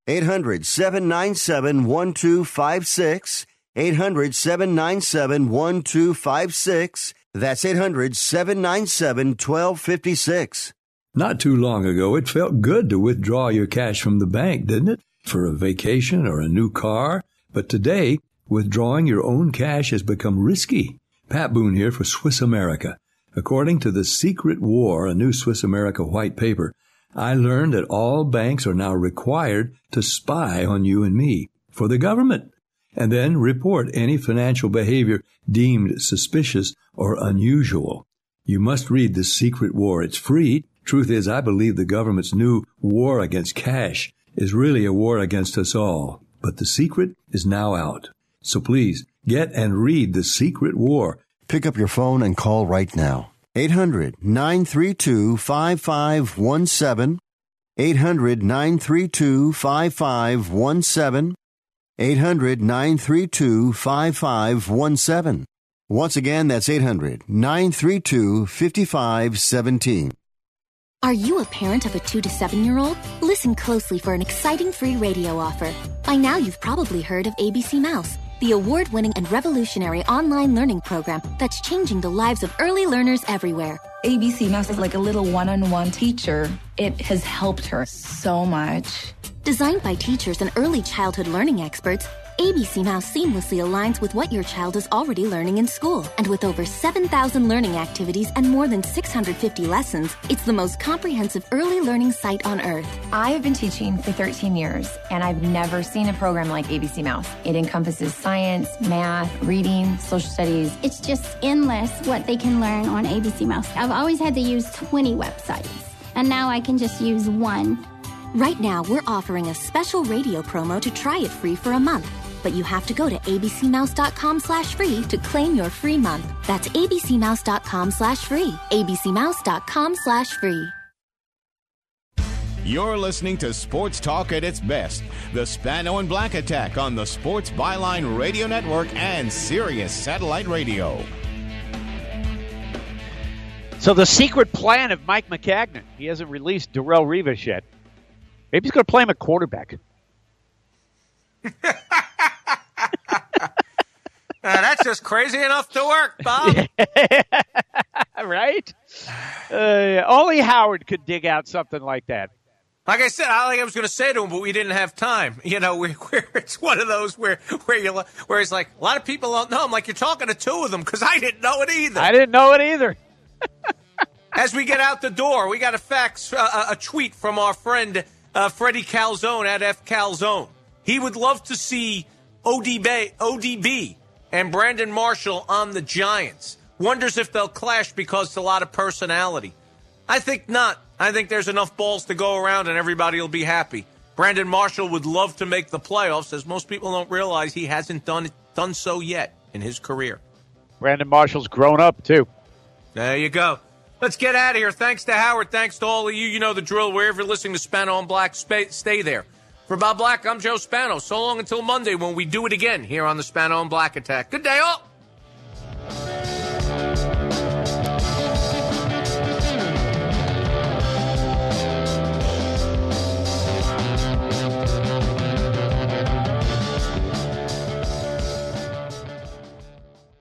800-797-1256. 800-797-1256. That's 800-797-1256. Not too long ago, it felt good to withdraw your cash from the bank, didn't it? For a vacation or a new car. But today, withdrawing your own cash has become risky. Pat Boone here for Swiss America. According to The Secret War, a new Swiss America white paper, I learned that all banks are now required to spy on you and me for the government, and then report any financial behavior deemed suspicious or unusual. You must read The Secret War. It's free. Truth is, I believe the government's new war against cash is really a war against us all. But the secret is now out. So please, get and read The Secret War. Pick up your phone and call right now. 800-932-5517. 800-932-5517. 800-932-5517. Once again, that's 800-932-5517. Are you a parent of a 2 to 7-year-old? Listen closely for an exciting free radio offer. By now, you've probably heard of ABC Mouse, the award-winning and revolutionary online learning program that's changing the lives of early learners everywhere. ABC Mouse is like a little one-on-one teacher. It has helped her so much. Designed by teachers and early childhood learning experts, ABC Mouse seamlessly aligns with what your child is already learning in school. And with over 7,000 learning activities and more than 650 lessons, it's the most comprehensive early learning site on earth. I have been teaching for 13 years, and I've never seen a program like ABC Mouse. It encompasses science, math, reading, social studies. It's just endless what they can learn on ABC Mouse. I've always had to use 20 websites, and now I can just use one. Right now, we're offering a special radio promo to try it free for a month. But you have to go to abcmouse.com/free to claim your free month. That's abcmouse.com/free. abcmouse.com/free. You're listening to Sports Talk at its best. The Spano and Black Attack on the Sports Byline Radio Network and Sirius Satellite Radio. So the secret plan of Mike Maccagnan. He hasn't released Darrelle Revis yet. Maybe he's going to play him at quarterback. That's just crazy enough to work, Bob. Right? Only Howard could dig out something like that. Like I said, I was going to say to him, but we didn't have time. You know, it's one of those where it's like, a lot of people don't know. I'm like, you're talking to two of them because I didn't know it either. I didn't know it either. As we get out the door, we got a tweet from our friend Freddie Calzone at F Calzone. He would love to see ODB and Brandon Marshall on the Giants. Wonders if they'll clash because it's a lot of personality. I think not. I think there's enough balls to go around and everybody will be happy. Brandon Marshall would love to make the playoffs, as most people don't realize he hasn't done so yet in his career. Brandon Marshall's grown up, too. There you go. Let's get out of here. Thanks to Howard. Thanks to all of you. You know the drill. Wherever you're listening to Spano and Black, stay there. For Bob Black, I'm Joe Spano. So long until Monday when we do it again here on the Spano and Black Attack. Good day, all.